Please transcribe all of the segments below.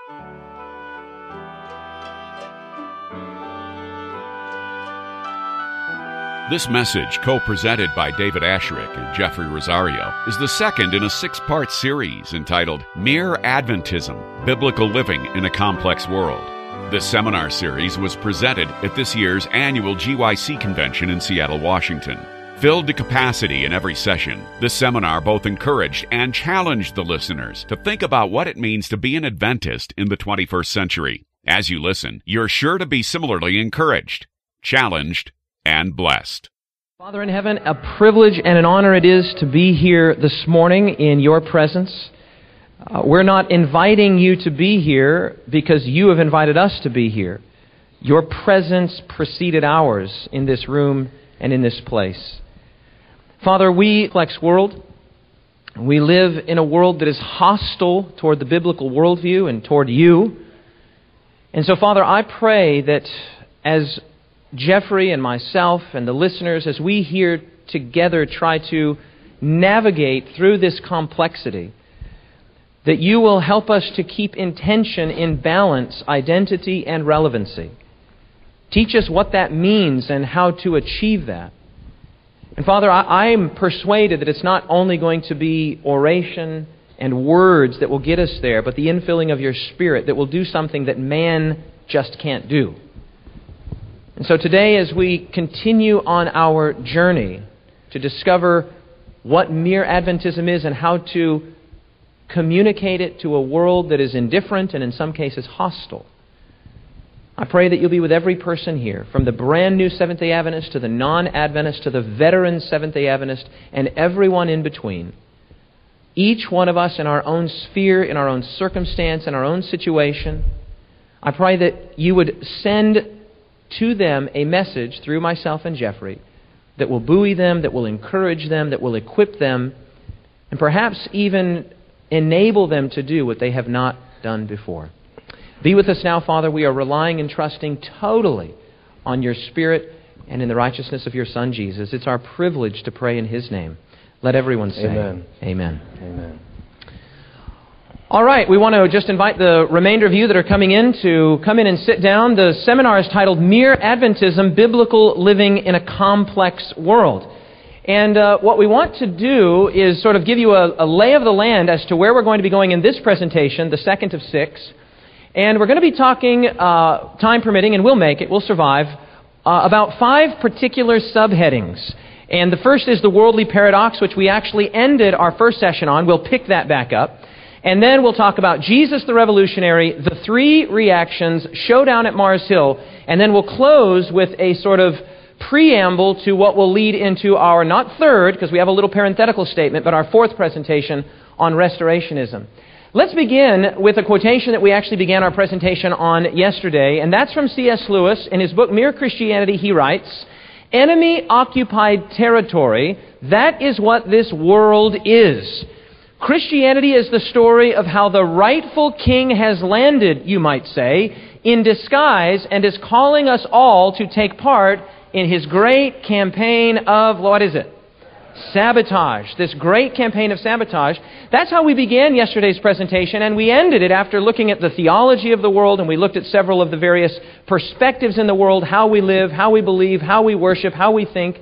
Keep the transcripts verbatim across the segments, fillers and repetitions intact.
This message, co-presented by David Asherick and Jeffrey Rosario, is the second in a six-part series entitled Mere Adventism, Biblical Living in a Complex World. This seminar series was presented at this year's annual G Y C convention in Seattle, Washington. Filled to capacity in every session, this seminar both encouraged and challenged the listeners to think about what it means to be an Adventist in the twenty-first century. As you listen, you're sure to be similarly encouraged, challenged, and blessed. Father in heaven, a privilege and an honor it is to be here this morning in your presence. Uh, we're not inviting you to be here because you have invited us to be here. Your presence preceded ours in this room and in this place. Father, we, Flex World, we live in a world that is hostile toward the biblical worldview and toward you. And so, Father, I pray that as Jeffrey and myself and the listeners, as we here together try to navigate through this complexity, that you will help us to keep in tension, in balance, identity and relevancy. Teach us what that means and how to achieve that. And Father, I am persuaded that it's not only going to be oration and words that will get us there, but the infilling of your Spirit that will do something that man just can't do. And so today, as we continue on our journey to discover what mere Adventism is and how to communicate it to a world that is indifferent and in some cases hostile, I pray that you'll be with every person here, from the brand new Seventh-day Adventist to the non-Adventist to the veteran Seventh-day Adventist and everyone in between. Each one of us in our own sphere, in our own circumstance, in our own situation, I pray that you would send to them a message through myself and Jeffrey that will buoy them, that will encourage them, that will equip them, and perhaps even enable them to do what they have not done before. Be with us now, Father. We are relying and trusting totally on your Spirit and in the righteousness of your Son, Jesus. It's our privilege to pray in His name. Let everyone say Amen. Amen. Amen. All right, we want to just invite the remainder of you that are coming in to come in and sit down. The seminar is titled Mere Adventism, Biblical Living in a Complex World. And uh, what we want to do is sort of give you a, a lay of the land as to where we're going to be going in this presentation, the second of six. And we're going to be talking, uh, time permitting, and we'll make it, we'll survive, uh, about five particular subheadings. And the first is the worldly paradox, which we actually ended our first session on. We'll pick that back up. And then we'll talk about Jesus the Revolutionary, the three reactions, showdown at Mars Hill, and then we'll close with a sort of preamble to what will lead into our, not third, because we have a little parenthetical statement, but our fourth presentation on restorationism. Let's begin with a quotation that we actually began our presentation on yesterday, and that's from C S Lewis. In his book, Mere Christianity, he writes, "Enemy-occupied territory, that is what this world is. Christianity is the story of how the rightful king has landed, you might say, in disguise and is calling us all to take part in his great campaign of, what is it? Sabotage. This great campaign of sabotage." That's how we began yesterday's presentation, and we ended it after looking at the theology of the world, and we looked at several of the various perspectives in the world, how we live, how we believe, how we worship, how we think.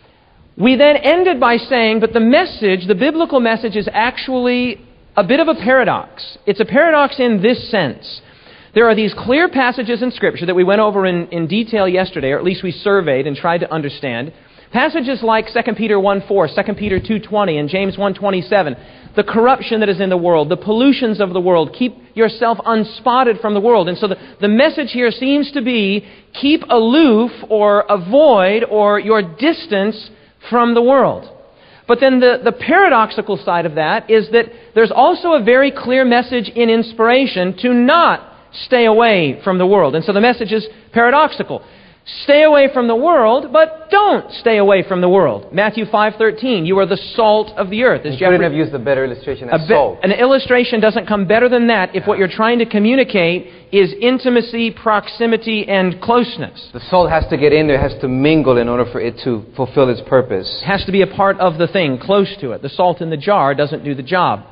We then ended by saying, but the message, the biblical message, is actually a bit of a paradox. It's a paradox in this sense. There are these clear passages in Scripture that we went over in, in detail yesterday, or at least we surveyed and tried to understand. Passages like Second Peter one four, Second Peter two twenty, and James one twenty-seven. The corruption that is in the world, the pollutions of the world. Keep yourself unspotted from the world. And so the, the message here seems to be, keep aloof or avoid or your distance from the world. But then the, the paradoxical side of that is that there's also a very clear message in inspiration to not stay away from the world. And so the message is paradoxical. Stay away from the world, but don't stay away from the world. Matthew five thirteen, you are the salt of the earth. You couldn't have used a better illustration as salt. An illustration doesn't come better than that if what you're trying to communicate is intimacy, proximity, and closeness. The salt has to get in there, has to mingle in order for it to fulfill its purpose. It has to be a part of the thing, close to it. The salt in the jar doesn't do the job.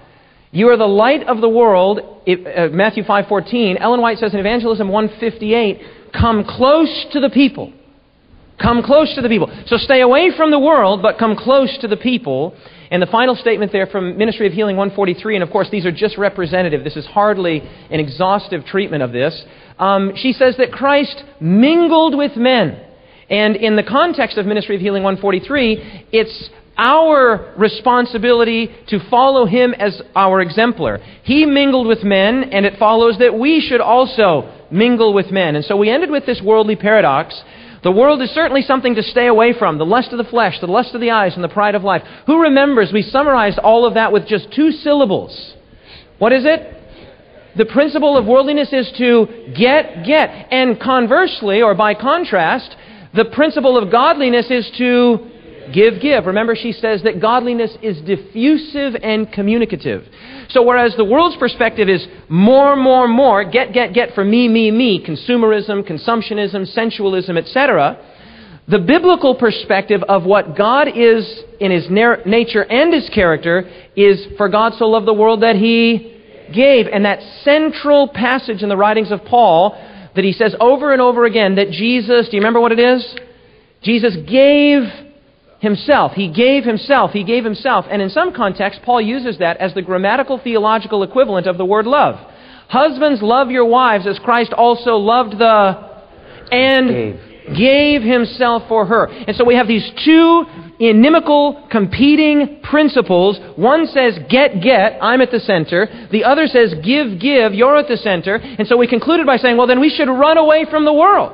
You are the light of the world, it, uh, Matthew five fourteen. Ellen White says in Evangelism one fifty-eight, come close to the people. Come close to the people. So stay away from the world, but come close to the people. And the final statement there from Ministry of Healing one forty-three, and of course these are just representative. This is hardly an exhaustive treatment of this. Um, she says that Christ mingled with men. And in the context of Ministry of Healing one forty-three, it's our responsibility to follow Him as our exemplar. He mingled with men, and it follows that we should also mingle with men. And so we ended with this worldly paradox. The world is certainly something to stay away from. The lust of the flesh, the lust of the eyes, and the pride of life. Who remembers we summarized all of that with just two syllables? What is it? The principle of worldliness is to get, get. And conversely, or by contrast, the principle of godliness is to give, give. Remember, she says that godliness is diffusive and communicative. So whereas the world's perspective is more, more, more, get, get, get for me, me, me, consumerism, consumptionism, sensualism, et cetera, the biblical perspective of what God is in His na- nature and His character is, for God so loved the world that He gave. And that central passage in the writings of Paul that he says over and over again that Jesus, do you remember what it is? Jesus gave Himself. He gave Himself. He gave Himself. And in some contexts, Paul uses that as the grammatical theological equivalent of the word love. Husbands, love your wives as Christ also loved the and gave. gave Himself for her. And so we have these two inimical, competing principles. One says, get, get, I'm at the center. The other says, give, give, you're at the center. And so we concluded by saying, well, then we should run away from the world.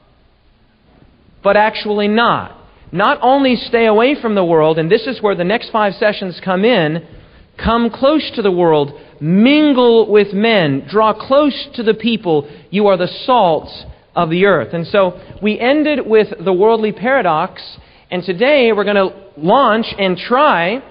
But actually not. Not only stay away from the world, and this is where the next five sessions come in, come close to the world, mingle with men, draw close to the people. You are the salt of the earth. And so we ended with the worldly paradox, and today we're going to launch and try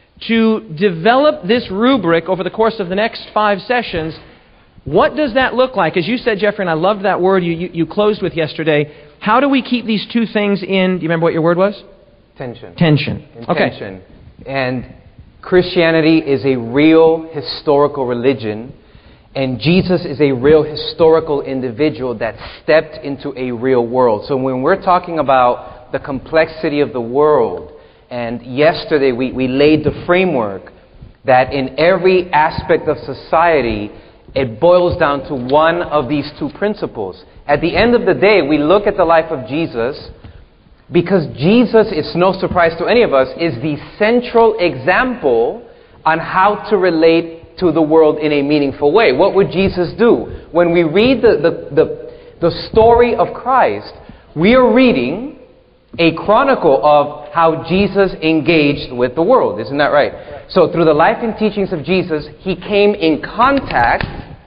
to develop this rubric over the course of the next five sessions. What does that look like? As you said, Jeffrey, and I loved that word you, you, you closed with yesterday. How do we keep these two things in, do you remember what your word was? Tension. Tension. Tension. Okay. And Christianity is a real historical religion, and Jesus is a real historical individual that stepped into a real world. So when we're talking about the complexity of the world, and yesterday we, we laid the framework that in every aspect of society, it boils down to one of these two principles. At the end of the day, we look at the life of Jesus because Jesus, it's no surprise to any of us, is the central example on how to relate to the world in a meaningful way. What would Jesus do? When we read the, the, the, the story of Christ, we are reading a chronicle of how Jesus engaged with the world. Isn't that right? So through the life and teachings of Jesus, He came in contact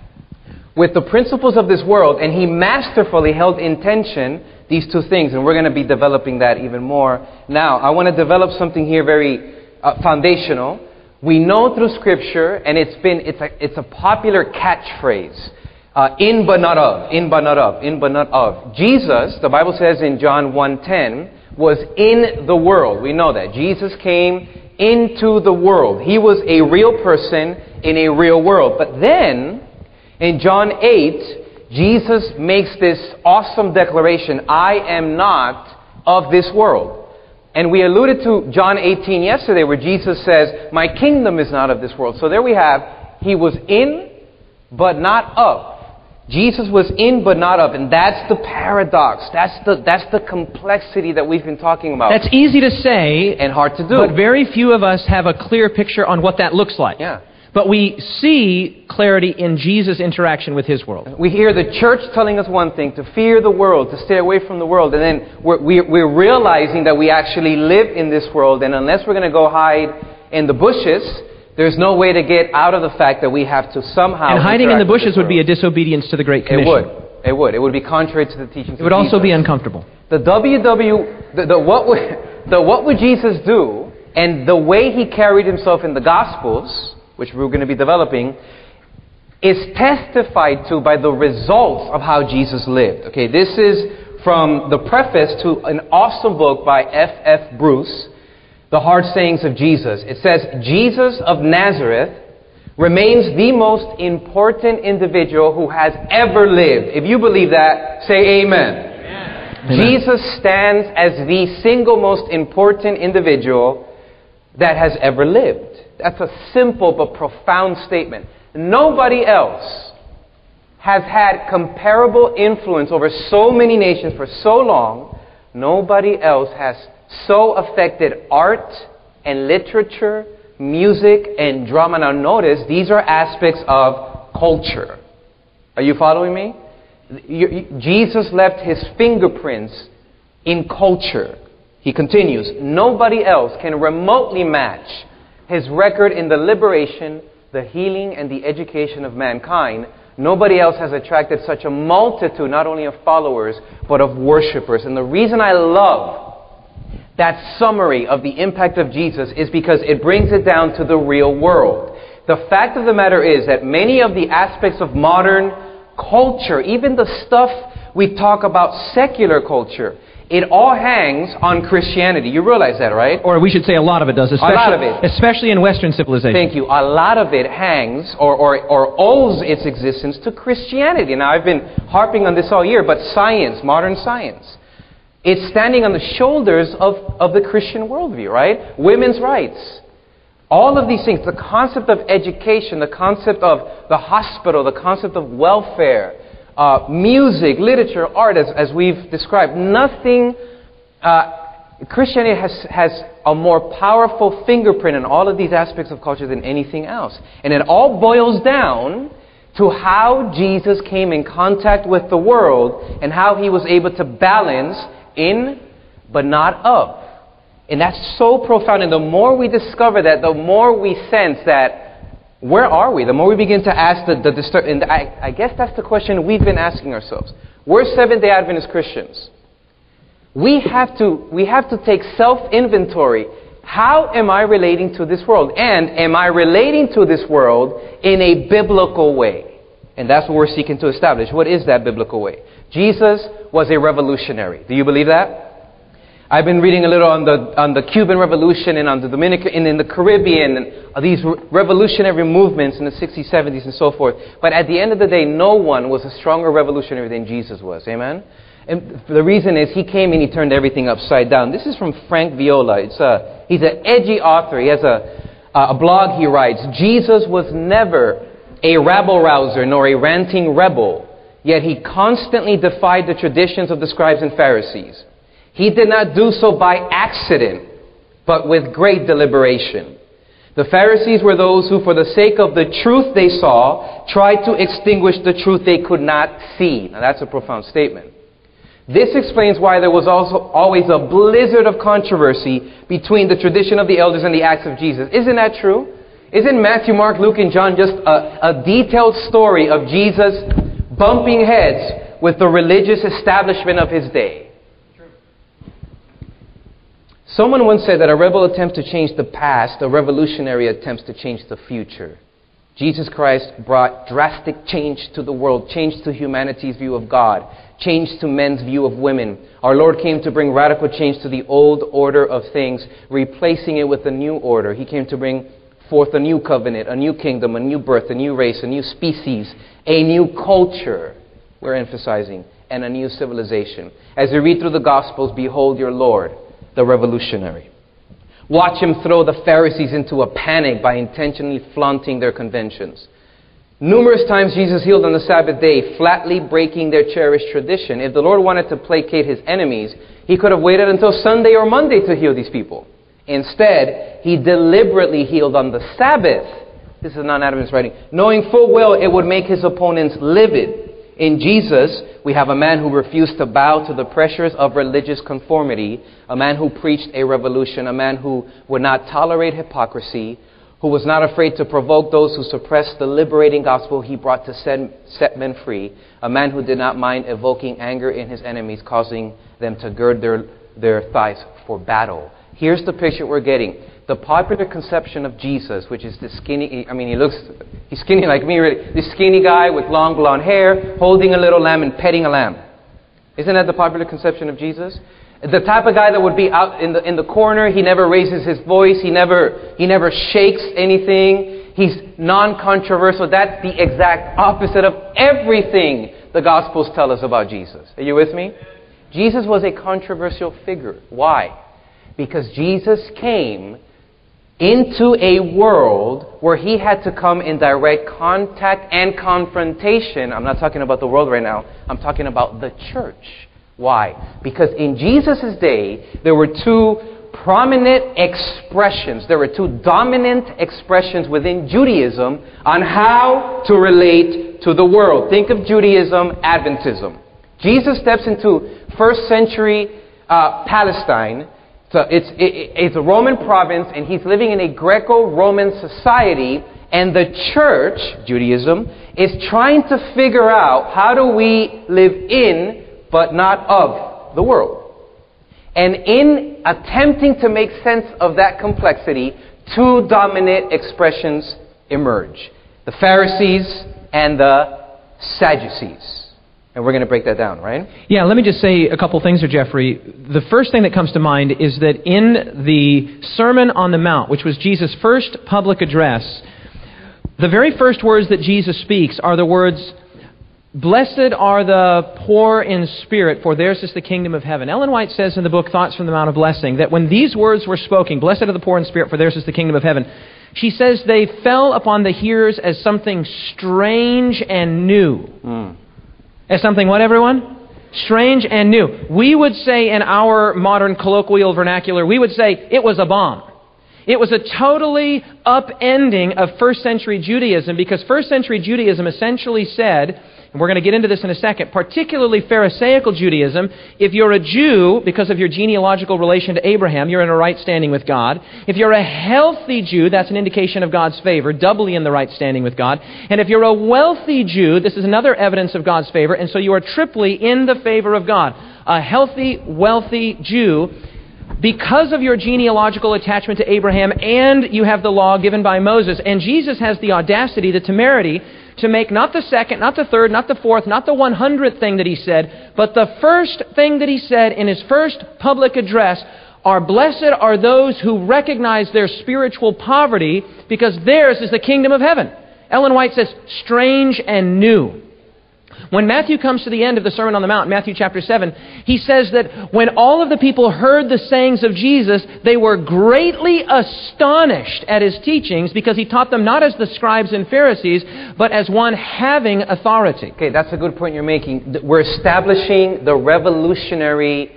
with the principles of this world, and He masterfully held in tension these two things. And we're going to be developing that even more. Now, I want to develop something here very uh, foundational. We know through Scripture, and it's been it's a, it's a popular catchphrase, uh, in but not of, in but not of, in but not of. Jesus, the Bible says in John one ten, was in the world. We know that. Jesus came into the world. He was a real person in a real world. But then, in John eight, Jesus makes this awesome declaration, I am not of this world. And we alluded to John eighteen yesterday where Jesus says, my kingdom is not of this world. So there we have, He was in, but not of. Jesus was in, but not of. And that's the paradox. That's the, that's the complexity that we've been talking about. That's easy to say. And hard to do. But very few of us have a clear picture on what that looks like. Yeah. But we see clarity in Jesus' interaction with His world. We hear the church telling us one thing, to fear the world, to stay away from the world. And then we're, we're, we're realizing that we actually live in this world. And unless we're going to go hide in the bushes, there's no way to get out of the fact that we have to somehow... And hiding in the bushes would be a disobedience to the Great Commission. It would. It would. It would be contrary to the teachings of Jesus. It would also be uncomfortable. The W W... The, the, what would, the what would Jesus do, and the way He carried Himself in the Gospels, which we're going to be developing, is testified to by the results of how Jesus lived. Okay, this is from the preface to an awesome book by F F Bruce, The Hard Sayings of Jesus. It says, Jesus of Nazareth remains the most important individual who has ever lived. If you believe that, say amen. Amen. Jesus stands as the single most important individual that has ever lived. That's a simple but profound statement. Nobody else has had comparable influence over so many nations for so long. Nobody else has so affected art and literature, music and drama. Now notice, these are aspects of culture. Are you following me? You, you, Jesus left his fingerprints in culture. He continues, nobody else can remotely match his record in the liberation, the healing, and the education of mankind. Nobody else has attracted such a multitude, not only of followers, but of worshipers. And the reason I love that summary of the impact of Jesus is because it brings it down to the real world. The fact of the matter is that many of the aspects of modern culture, even the stuff we talk about secular culture, it all hangs on Christianity. You realize that, right? Or we should say a lot of it does, especially, a lot of it. especially in Western civilization. Thank you. A lot of it hangs or, or, or owes its existence to Christianity. Now, I've been harping on this all year, but science, modern science, it's standing on the shoulders of, of the Christian worldview, right? Women's rights. All of these things, the concept of education, the concept of the hospital, the concept of welfare, uh, music, literature, art, as, as we've described. Nothing, uh, Christianity has, has a more powerful fingerprint in all of these aspects of culture than anything else. And it all boils down to how Jesus came in contact with the world and how he was able to balance in but not of. And that's so profound. And the more we discover that, the more we sense that, where are we? The more we begin to ask the, the disturb. And I, I guess that's the question we've been asking ourselves. We're Seventh-day Adventist Christians. We have to, we have to take self-inventory. How am I relating to this world? And am I relating to this world in a biblical way? And that's what we're seeking to establish. What is that biblical way? Jesus was a revolutionary. Do you believe that? I've been reading a little on the on the Cuban Revolution and on the Dominican and in the Caribbean and these re- revolutionary movements in the sixties, seventies, and so forth. But at the end of the day, no one was a stronger revolutionary than Jesus was. Amen? And the reason is he came and he turned everything upside down. This is from Frank Viola. It's a, he's an edgy author. He has a, a blog he writes. Jesus was never a rabble-rouser nor a ranting rebel, yet he constantly defied the traditions of the scribes and Pharisees. He did not do so by accident, but with great deliberation. The Pharisees were those who, for the sake of the truth they saw, tried to extinguish the truth they could not see. Now that's a profound statement. This explains why there was also always a blizzard of controversy between the tradition of the elders and the acts of Jesus. Isn't that true? Isn't Matthew, Mark, Luke, and John just a, a detailed story of Jesus bumping heads with the religious establishment of his day? Someone once said that a rebel attempts to change the past, a revolutionary attempts to change the future. Jesus Christ brought drastic change to the world, change to humanity's view of God, change to men's view of women. Our Lord came to bring radical change to the old order of things, replacing it with a new order. He came to bring forth a new covenant, a new kingdom, a new birth, a new race, a new species, a new culture, we're emphasizing, and a new civilization. As we read through the Gospels, behold your Lord, the revolutionary. Watch him throw the Pharisees into a panic by intentionally flaunting their conventions. Numerous times Jesus healed on the Sabbath day, flatly breaking their cherished tradition. If the Lord wanted to placate his enemies, he could have waited until Sunday or Monday to heal these people. Instead, he deliberately healed on the Sabbath. This is non-Adventist writing, knowing full well it would make his opponents livid. In Jesus, we have a man who refused to bow to the pressures of religious conformity, a man who preached a revolution, a man who would not tolerate hypocrisy, who was not afraid to provoke those who suppressed the liberating gospel he brought to set, set men free, a man who did not mind evoking anger in his enemies, causing them to gird their, their thighs for battle. Here's the picture we're getting. The popular conception of Jesus, which is the skinny, I mean, he looks, he's skinny like me, really. This skinny guy with long blonde hair, holding a little lamb and petting a lamb. Isn't that the popular conception of Jesus? The type of guy that would be out in the in the corner. He never raises his voice. He never he never shakes anything. He's non-controversial. That's the exact opposite of everything the Gospels tell us about Jesus. Are you with me? Jesus was a controversial figure. Why? Because Jesus came into a world where he had to come in direct contact and confrontation. I'm not talking about the world right now. I'm talking about the church. Why? Because in Jesus' day, there were two prominent expressions. There were two dominant expressions within Judaism on how to relate to the world. Think of Judaism, Adventism. Jesus steps into first century uh, Palestine. So it's, it, it's a Roman province, and he's living in a Greco-Roman society, and the church, Judaism, is trying to figure out how do we live in but not of the world. And in attempting to make sense of that complexity, two dominant expressions emerge. The Pharisees and the Sadducees. And we're going to break that down, right? Yeah, let me just say a couple things here, Jeffrey. The first thing that comes to mind is that in the Sermon on the Mount, which was Jesus' first public address, the very first words that Jesus speaks are the words, "Blessed are the poor in spirit, for theirs is the kingdom of heaven." Ellen White says in the book Thoughts from the Mount of Blessing that when these words were spoken, "Blessed are the poor in spirit, for theirs is the kingdom of heaven," she says they fell upon the hearers as something strange and new. Mm. As something what, everyone? Strange and new. We would say in our modern colloquial vernacular, we would say it was a bomb. It was a totally upending of first century Judaism, because first century Judaism essentially said, and we're going to get into this in a second, particularly Pharisaical Judaism, if you're a Jew, because of your genealogical relation to Abraham, you're in a right standing with God. If you're a healthy Jew, that's an indication of God's favor, doubly in the right standing with God. And if you're a wealthy Jew, this is another evidence of God's favor, and so you are triply in the favor of God. A healthy, wealthy Jew, because of your genealogical attachment to Abraham, and you have the law given by Moses. And Jesus has the audacity, the temerity, to make not the second, not the third, not the fourth, not the one hundredth thing that he said, but the first thing that he said in his first public address are, "Blessed are those who recognize their spiritual poverty, because theirs is the kingdom of heaven." Ellen White says, strange and new. When Matthew comes to the end of the Sermon on the Mount, Matthew chapter seven, he says that when all of the people heard the sayings of Jesus, they were greatly astonished at his teachings, because he taught them not as the scribes and Pharisees, but as one having authority. Okay, that's a good point you're making. We're establishing the revolutionary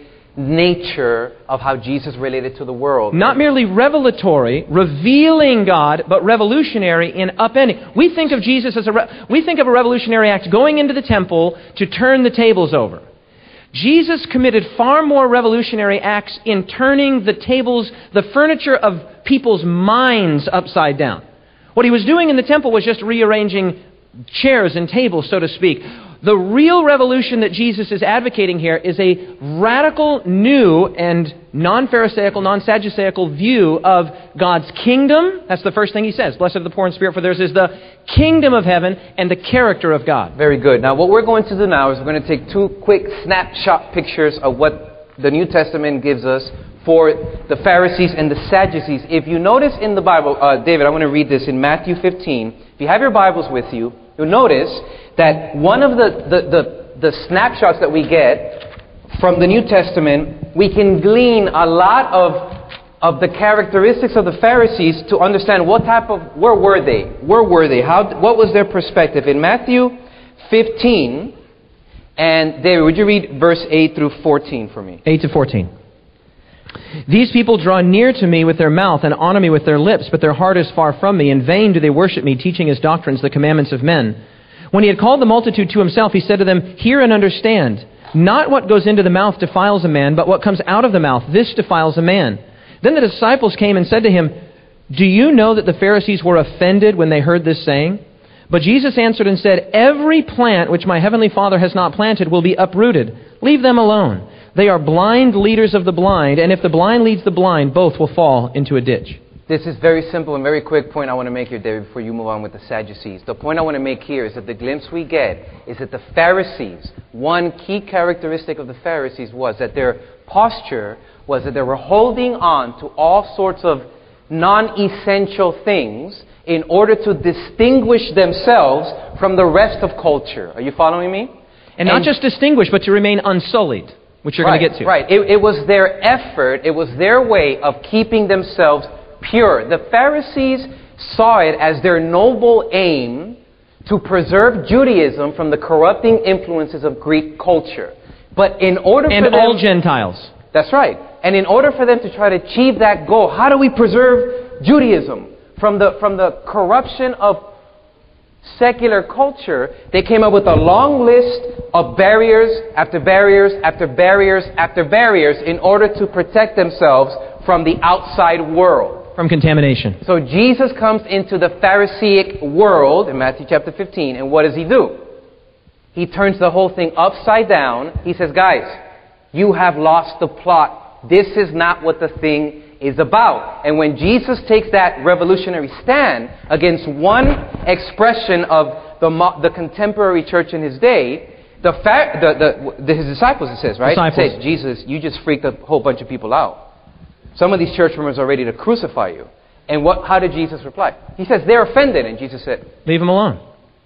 nature of how Jesus related to the world. Not merely revelatory, revealing God, but revolutionary in upending. We think of Jesus as a re- we think of a revolutionary act going into the temple to turn the tables over. Jesus committed far more revolutionary acts in turning the tables, the furniture of people's minds upside down. What he was doing in the temple was just rearranging chairs and tables, so to speak. The real revolution that Jesus is advocating here is a radical, new, and non-Pharisaical, non-Sadduceical view of God's kingdom. That's the first thing he says. Blessed are the poor in spirit, for theirs is the kingdom of heaven and the character of God. Very good. Now, what we're going to do now is we're going to take two quick snapshot pictures of what the New Testament gives us for the Pharisees and the Sadducees. If you notice in the Bible, uh, David, I want to read this in Matthew fifteen. If you have your Bibles with you, you'll notice that one of the, the, the, the snapshots that we get from the New Testament, we can glean a lot of, of the characteristics of the Pharisees to understand what type of, where were they? Where were they? How, what was their perspective? In Matthew fifteen, and David, would you read verse eight through fourteen for me? eight to fourteen. "These people draw near to me with their mouth and honor me with their lips, but their heart is far from me. In vain do they worship me, teaching as doctrines the commandments of men. When he had called the multitude to himself, he said to them, Hear and understand. Not what goes into the mouth defiles a man, but what comes out of the mouth, this defiles a man. Then the disciples came and said to him, Do you know that the Pharisees were offended when they heard this saying? But Jesus answered and said, Every plant which my heavenly Father has not planted will be uprooted. Leave them alone. They are blind leaders of the blind, and if the blind leads the blind, both will fall into a ditch." This is very simple and very quick point I want to make here, David, before you move on with the Sadducees. The point I want to make here is that the glimpse we get is that the Pharisees, one key characteristic of the Pharisees was that their posture was that they were holding on to all sorts of non-essential things in order to distinguish themselves from the rest of culture. Are you following me? And, and not just distinguish, but to remain unsullied, which you're right, going to get to. Right. It, it was their effort, it was their way of keeping themselves pure. The Pharisees saw it as their noble aim to preserve Judaism from the corrupting influences of Greek culture. But in order and for them... all Gentiles. That's right. And in order for them to try to achieve that goal, how do we preserve Judaism from the, from the corruption of secular culture? They came up with a long list of barriers after barriers after barriers after barriers in order to protect themselves from the outside world. From contamination. So Jesus comes into the Pharisaic world in Matthew chapter fifteen, and what does he do? He turns the whole thing upside down. He says, guys, you have lost the plot. This is not what the thing is about. And when Jesus takes that revolutionary stand against one expression of the, the contemporary church in his day, the, the, the, the his disciples, it says, right? Disciples. It says, Jesus, you just freaked a whole bunch of people out. Some of these church members are ready to crucify you. And what? How did Jesus reply? He says, they're offended. And Jesus said, leave them alone.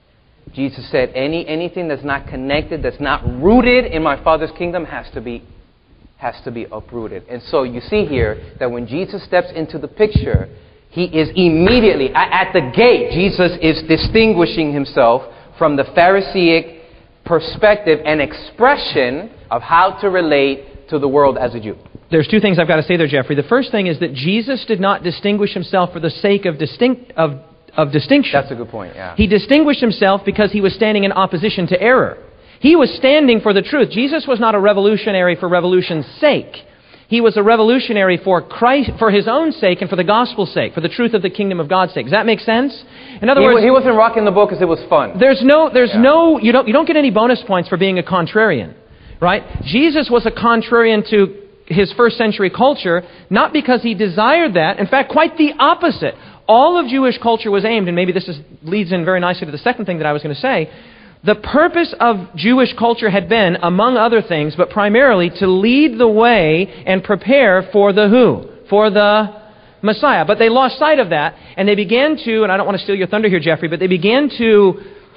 Jesus said, any anything that's not connected, that's not rooted in my Father's kingdom has to be has to be uprooted. And so you see here that when Jesus steps into the picture, he is immediately, at the gate, Jesus is distinguishing himself from the Pharisaic perspective and expression of how to relate to the world as a Jew. There's two things I've got to say there, Jeffrey. The first thing is that Jesus did not distinguish himself for the sake of distinct of, of distinction. That's a good point, yeah. He distinguished himself because he was standing in opposition to error. He was standing for the truth. Jesus was not a revolutionary for revolution's sake. He was a revolutionary for Christ, for his own sake and for the gospel's sake, for the truth of the kingdom of God's sake. Does that make sense? In other he, words, he wasn't rocking the boat because it was fun. There's no, there's yeah. no, you don't, you don't get any bonus points for being a contrarian, right? Jesus was a contrarian to his first century culture, not because he desired that. In fact, quite the opposite. All of Jewish culture was aimed, and maybe this is, leads in very nicely to the second thing that I was going to say. The purpose of Jewish culture had been, among other things, but primarily to lead the way and prepare for the who? For the Messiah. But they lost sight of that, and they began to, and I don't want to steal your thunder here, Jeffrey, but they began to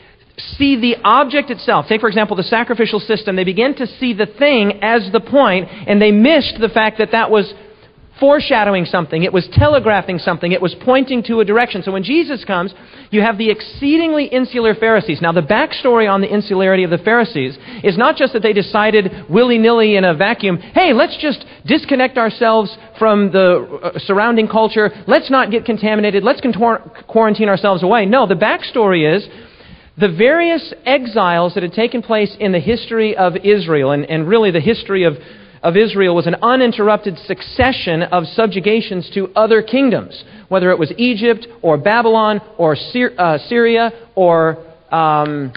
see the object itself. Take, for example, the sacrificial system. They began to see the thing as the point, and they missed the fact that that was foreshadowing something. It was telegraphing something. It was pointing to a direction. So when Jesus comes, you have the exceedingly insular Pharisees. Now, the backstory on the insularity of the Pharisees is not just that they decided willy-nilly in a vacuum, hey, let's just disconnect ourselves from the uh, surrounding culture. Let's not get contaminated. Let's contor- quarantine ourselves away. No, the backstory is the various exiles that had taken place in the history of Israel, and, and really the history of, of Israel was an uninterrupted succession of subjugations to other kingdoms, whether it was Egypt or Babylon or Syr, uh, Syria or, um,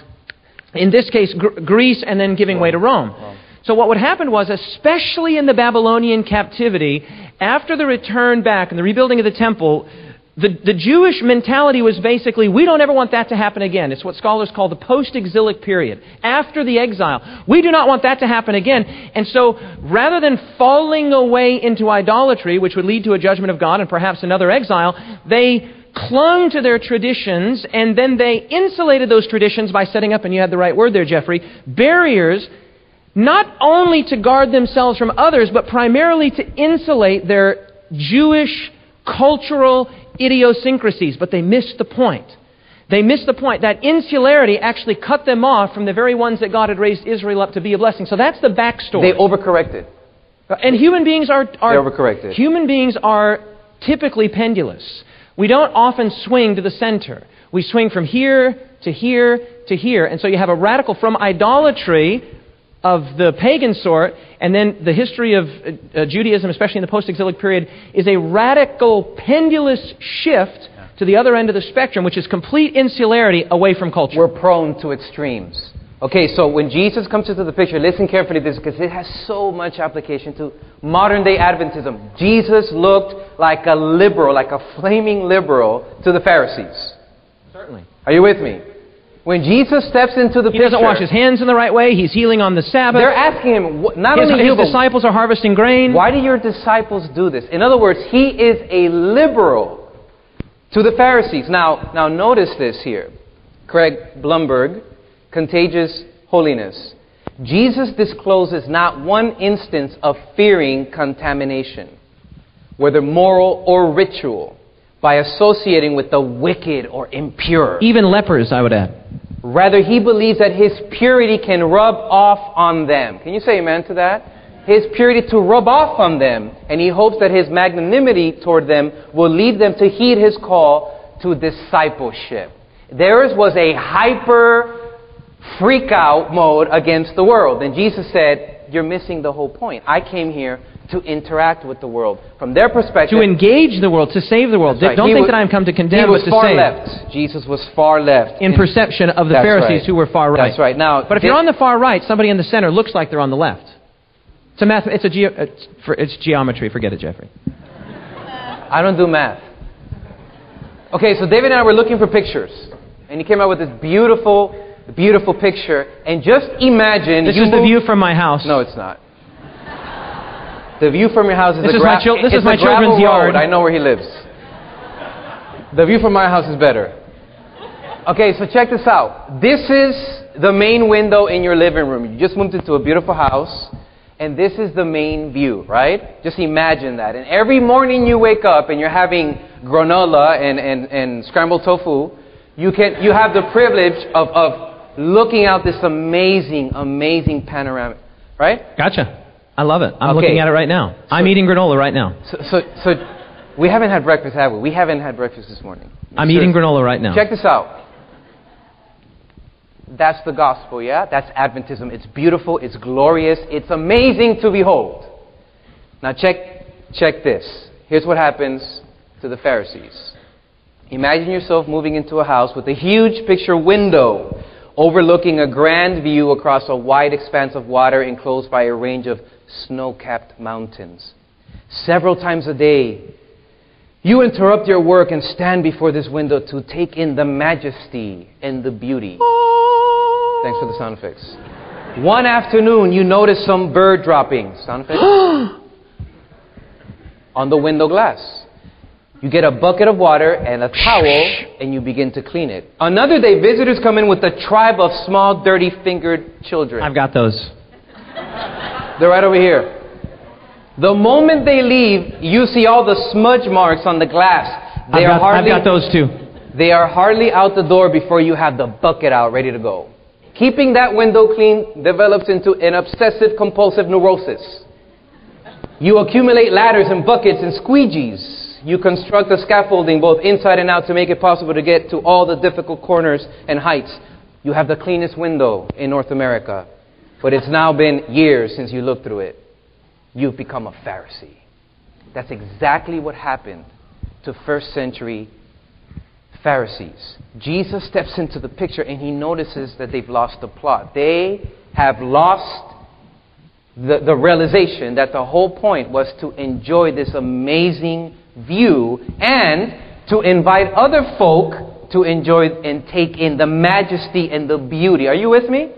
in this case, Gr- Greece, and then giving way to Rome. So what would happen was, especially in the Babylonian captivity, after the return back and the rebuilding of the temple, The, the Jewish mentality was basically, we don't ever want that to happen again. It's what scholars call the post-exilic period, after the exile. We do not want that to happen again. And so, rather than falling away into idolatry, which would lead to a judgment of God and perhaps another exile, they clung to their traditions, and then they insulated those traditions by setting up, and you had the right word there, Jeffrey, barriers, not only to guard themselves from others, but primarily to insulate their Jewish cultural idiosyncrasies. But they missed the point. They missed the point. That insularity actually cut them off from the very ones that God had raised Israel up to be a blessing. So that's the backstory. They overcorrected. And human beings are, are they overcorrected. Human beings are typically pendulous. We don't often swing to the center. We swing from here to here to here. And so you have a radical from idolatry of the pagan sort, and then the history of uh, Judaism, especially in the post-exilic period, is a radical pendulous shift yeah. to the other end of the spectrum, which is complete insularity away from culture. We're prone to extremes. Okay, so when Jesus comes into the picture, listen carefully to this, because it has so much application to modern-day Adventism. Jesus looked like a liberal, like a flaming liberal to the Pharisees. Certainly. Are you with me? When Jesus steps into the He picture, doesn't wash his hands in the right way. He's healing on the Sabbath. they're asking him, wh- not His, only his you, but disciples are harvesting grain. why do your disciples do this? In other words, he is a liberal to the Pharisees. Now, now notice this here. Craig Blumberg, Contagious Holiness. Jesus discloses not one instance of fearing contamination, whether moral or ritual, by associating with the wicked or impure. Even lepers, I would add. Rather, he believes that his purity can rub off on them. Can you say amen to that? His purity to rub off on them. And he hopes that his magnanimity toward them will lead them to heed his call to discipleship. Theirs was a hyper freak out mode against the world. And Jesus said, you're missing the whole point. I came here to interact with the world. From their perspective, To engage the world, to save the world. right. Don't He think was- that I am come to he condemn, was but to far save. left. Jesus was far left. In perception of the That's Pharisees right. who were far right. That's right. Now, But if thi- you're on the far right, somebody in the center looks like they're on the left. It's a math. It's a ge- it's, for, it's geometry. Forget it, Jeffrey. I don't do math. Okay, so David and I were looking for pictures, and he came out with this beautiful, beautiful picture. And just imagine This you is the move- view from my house. No, it's not. The view from your house is This a is my gra- chil- this it's is my a gravel children's road. yard. I know where he lives. The view from my house is better. Okay, so check this out. This is the main window in your living room. You just moved into a beautiful house, and this is the main view, right? Just imagine that. And every morning you wake up and you're having granola and, and, and scrambled tofu, you can you have the privilege of, of looking out this amazing, amazing panoramic, right? Gotcha. I love it. I'm Okay. looking at it right now. I'm eating granola right now. So, so, so we haven't had breakfast, have we? We haven't had breakfast this morning. I'm Sure. eating granola right now. Check this out. That's the gospel, yeah? That's Adventism. It's beautiful. It's glorious. It's amazing to behold. Now check, check this. Here's what happens to the Pharisees. Imagine yourself moving into a house with a huge picture window overlooking a grand view across a wide expanse of water enclosed by a range of snow-capped mountains. Several times a day, you interrupt your work and stand before this window to take in the majesty and the beauty. Thanks for the sound effects. One afternoon, you notice some bird droppings. Sound effects? On the window glass. You get a bucket of water and a towel, and you begin to clean it. Another day, visitors come in with a tribe of small, dirty-fingered children. I've got those. They're right over here. The moment they leave, you see all the smudge marks on the glass. They I've are got, hardly, I've got those too. They are hardly out the door before you have the bucket out, ready to go. Keeping that window clean develops into an obsessive-compulsive neurosis. You accumulate ladders and buckets and squeegees. You construct the scaffolding both inside and out to make it possible to get to all the difficult corners and heights. You have the cleanest window in North America. But it's now been years since you looked through it. You've become a Pharisee. That's exactly what happened to first century Pharisees. Jesus steps into the picture and he notices that they've lost the plot. They have lost the, the realization that the whole point was to enjoy this amazing view and to invite other folk to enjoy and take in the majesty and the beauty. Are you with me?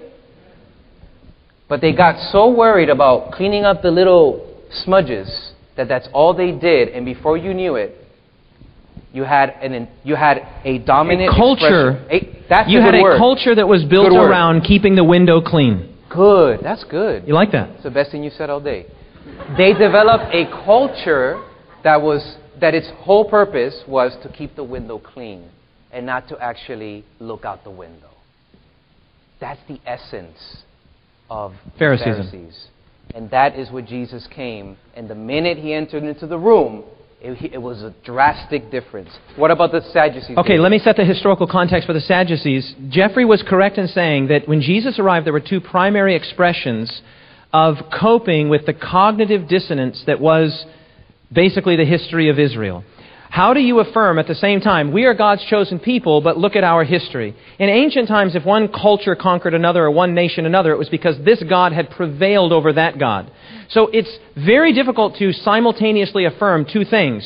But they got so worried about cleaning up the little smudges that that's all they did, and before you knew it, you had an you had a dominant A culture. expression. A, that's You a had good a word. culture that was built Good word. around keeping the window clean. Good. That's good. You like that? It's the best thing you said all day. They developed a culture that was that its whole purpose was to keep the window clean and not to actually look out the window. That's the essence of Phariseeism. Pharisees. And that is what Jesus came. And the minute he entered into the room, it, it was a drastic difference. What about the Sadducees? Okay, let me set the historical context for the Sadducees. Jeffrey was correct in saying that when Jesus arrived, there were two primary expressions of coping with the cognitive dissonance that was basically the history of Israel. How do you affirm at the same time, we are God's chosen people, but look at our history? In ancient times, if one culture conquered another or one nation another, it was because this God had prevailed over that God. So it's very difficult to simultaneously affirm two things.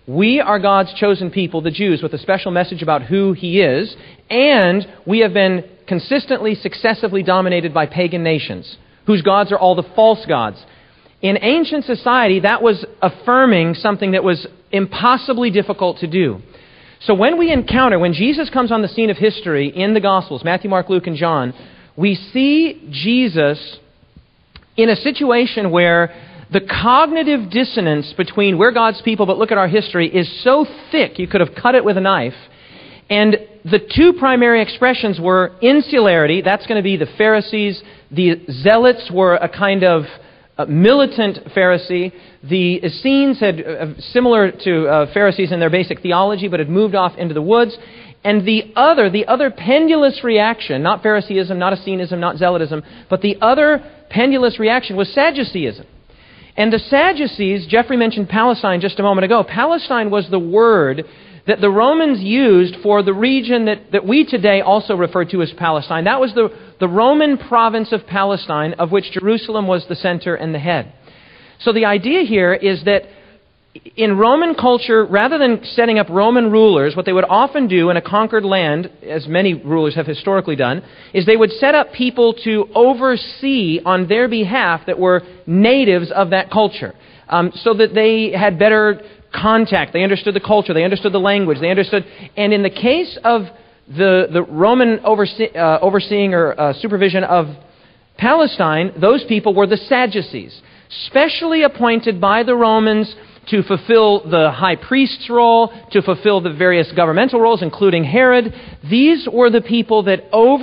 We are God's chosen people, the Jews, with a special message about who He is, and we have been consistently, successively dominated by pagan nations, whose gods are all the false gods. In ancient society, that was affirming something that was impossibly difficult to do. So when we encounter, when Jesus comes on the scene of history in the Gospels, Matthew, Mark, Luke, and John, we see Jesus in a situation where the cognitive dissonance between we're God's people, but look at our history, is so thick you could have cut it with a knife. And the two primary expressions were insularity, that's going to be the Pharisees. The Zealots were a kind of uh, militant Pharisee. The Essenes had, uh, similar to uh, Pharisees in their basic theology, but had moved off into the woods. And the other, the other pendulous reaction, not Phariseeism, not Essenism, not Zealotism, but the other pendulous reaction was Sadduceeism. And the Sadducees, Jeffrey mentioned Palestine just a moment ago. Palestine was the word that the Romans used for the region that, that we today also refer to as Palestine. That was the, the Roman province of Palestine, of which Jerusalem was the center and the head. So the idea here is that in Roman culture, rather than setting up Roman rulers, what they would often do in a conquered land, as many rulers have historically done, is they would set up people to oversee on their behalf that were natives of that culture, um, so that they had better contact, they understood the culture, they understood the language, they understood... And in the case of the, the Roman oversee, uh, overseeing or uh, supervision of Palestine, those people were the Sadducees, specially appointed by the Romans to fulfill the high priest's role, to fulfill the various governmental roles, including Herod. These were the people that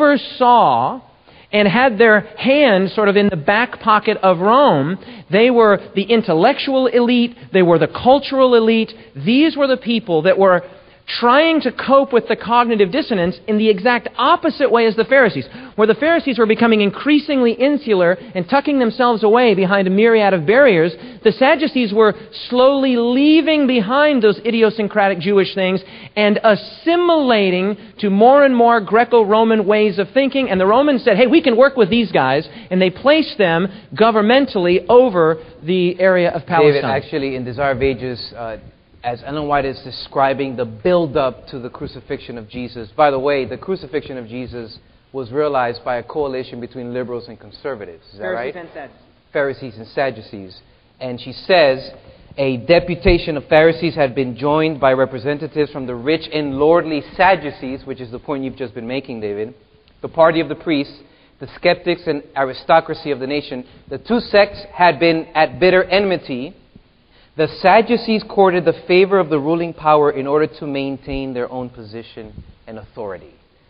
oversaw and had their hand sort of in the back pocket of Rome. They were the intellectual elite. They were the cultural elite. These were the people that were trying to cope with the cognitive dissonance in the exact opposite way as the Pharisees, where the Pharisees were becoming increasingly insular and tucking themselves away behind a myriad of barriers. The Sadducees were slowly leaving behind those idiosyncratic Jewish things and assimilating to more and more Greco-Roman ways of thinking. And the Romans said, hey, we can work with these guys. And they placed them governmentally over the area of Palestine. David, actually, in Desire of Ages, uh, as Ellen White is describing the build-up to the crucifixion of Jesus. By the way, the crucifixion of Jesus was realized by a coalition between liberals and conservatives. Is that right? Pharisees and Sadducees. Pharisees and Sadducees. And she says, a deputation of Pharisees had been joined by representatives from the rich and lordly Sadducees, which is the point you've just been making, David, the party of the priests, the skeptics and aristocracy of the nation. The two sects had been at bitter enmity. The Sadducees courted the favor of the ruling power in order to maintain their own position and authority.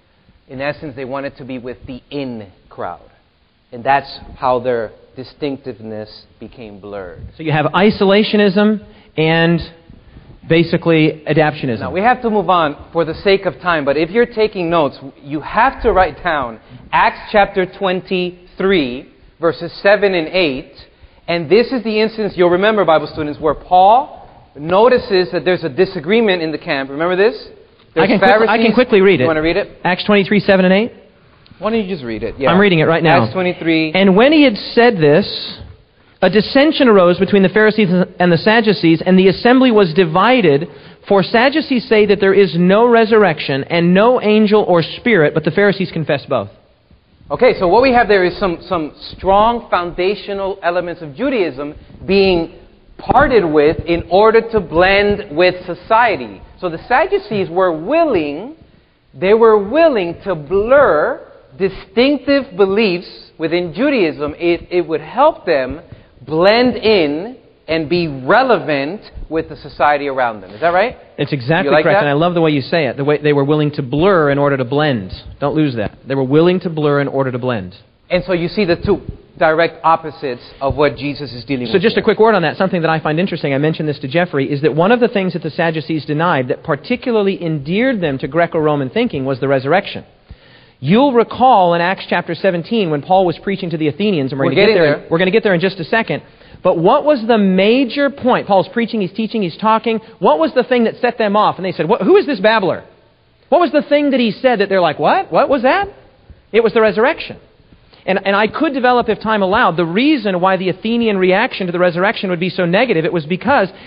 In essence, they wanted to be with the in crowd. And that's how their distinctiveness became blurred. So you have isolationism and basically adaptionism. Now, we have to move on for the sake of time, but if you're taking notes, you have to write down Acts chapter twenty-three, verses seven and eight. And this is the instance, you'll remember, Bible students, where Paul notices that there's a disagreement in the camp. Remember this? I can, quickly, I can quickly read it. You want to read it? Acts twenty-three, seven and eight. Why don't you just read it? Yeah. I'm reading it right now. Acts twenty-three. And when he had said this, a dissension arose between the Pharisees and the Sadducees, and the assembly was divided. For Sadducees say that there is no resurrection and no angel or spirit, but the Pharisees confess both. Okay, so what we have there is some, some strong foundational elements of Judaism being parted with in order to blend with society. So the Sadducees were willing, they were willing to blur distinctive beliefs within Judaism. It, it would help them blend in and be relevant with the society around them. Is that right? It's exactly like correct, that? and I love the way you say it. The way they were willing to blur in order to blend. Don't lose that. They were willing to blur in order to blend. And so you see the two direct opposites of what Jesus is dealing so with. So just here. a quick word on that. Something that I find interesting, I mentioned this to Jeffrey, is that one of the things that the Sadducees denied that particularly endeared them to Greco-Roman thinking was the resurrection. You'll recall in Acts chapter seventeen when Paul was preaching to the Athenians, and we're, we're going to get there. there. We're going to get there in just a second. But what was the major point? Paul's preaching, he's teaching, he's talking. What was the thing that set them off? And they said, who is this babbler? What was the thing that he said that they're like, what? What was that? It was the resurrection. And, and I could develop, if time allowed, the reason why the Athenian reaction to the resurrection would be so negative. It was because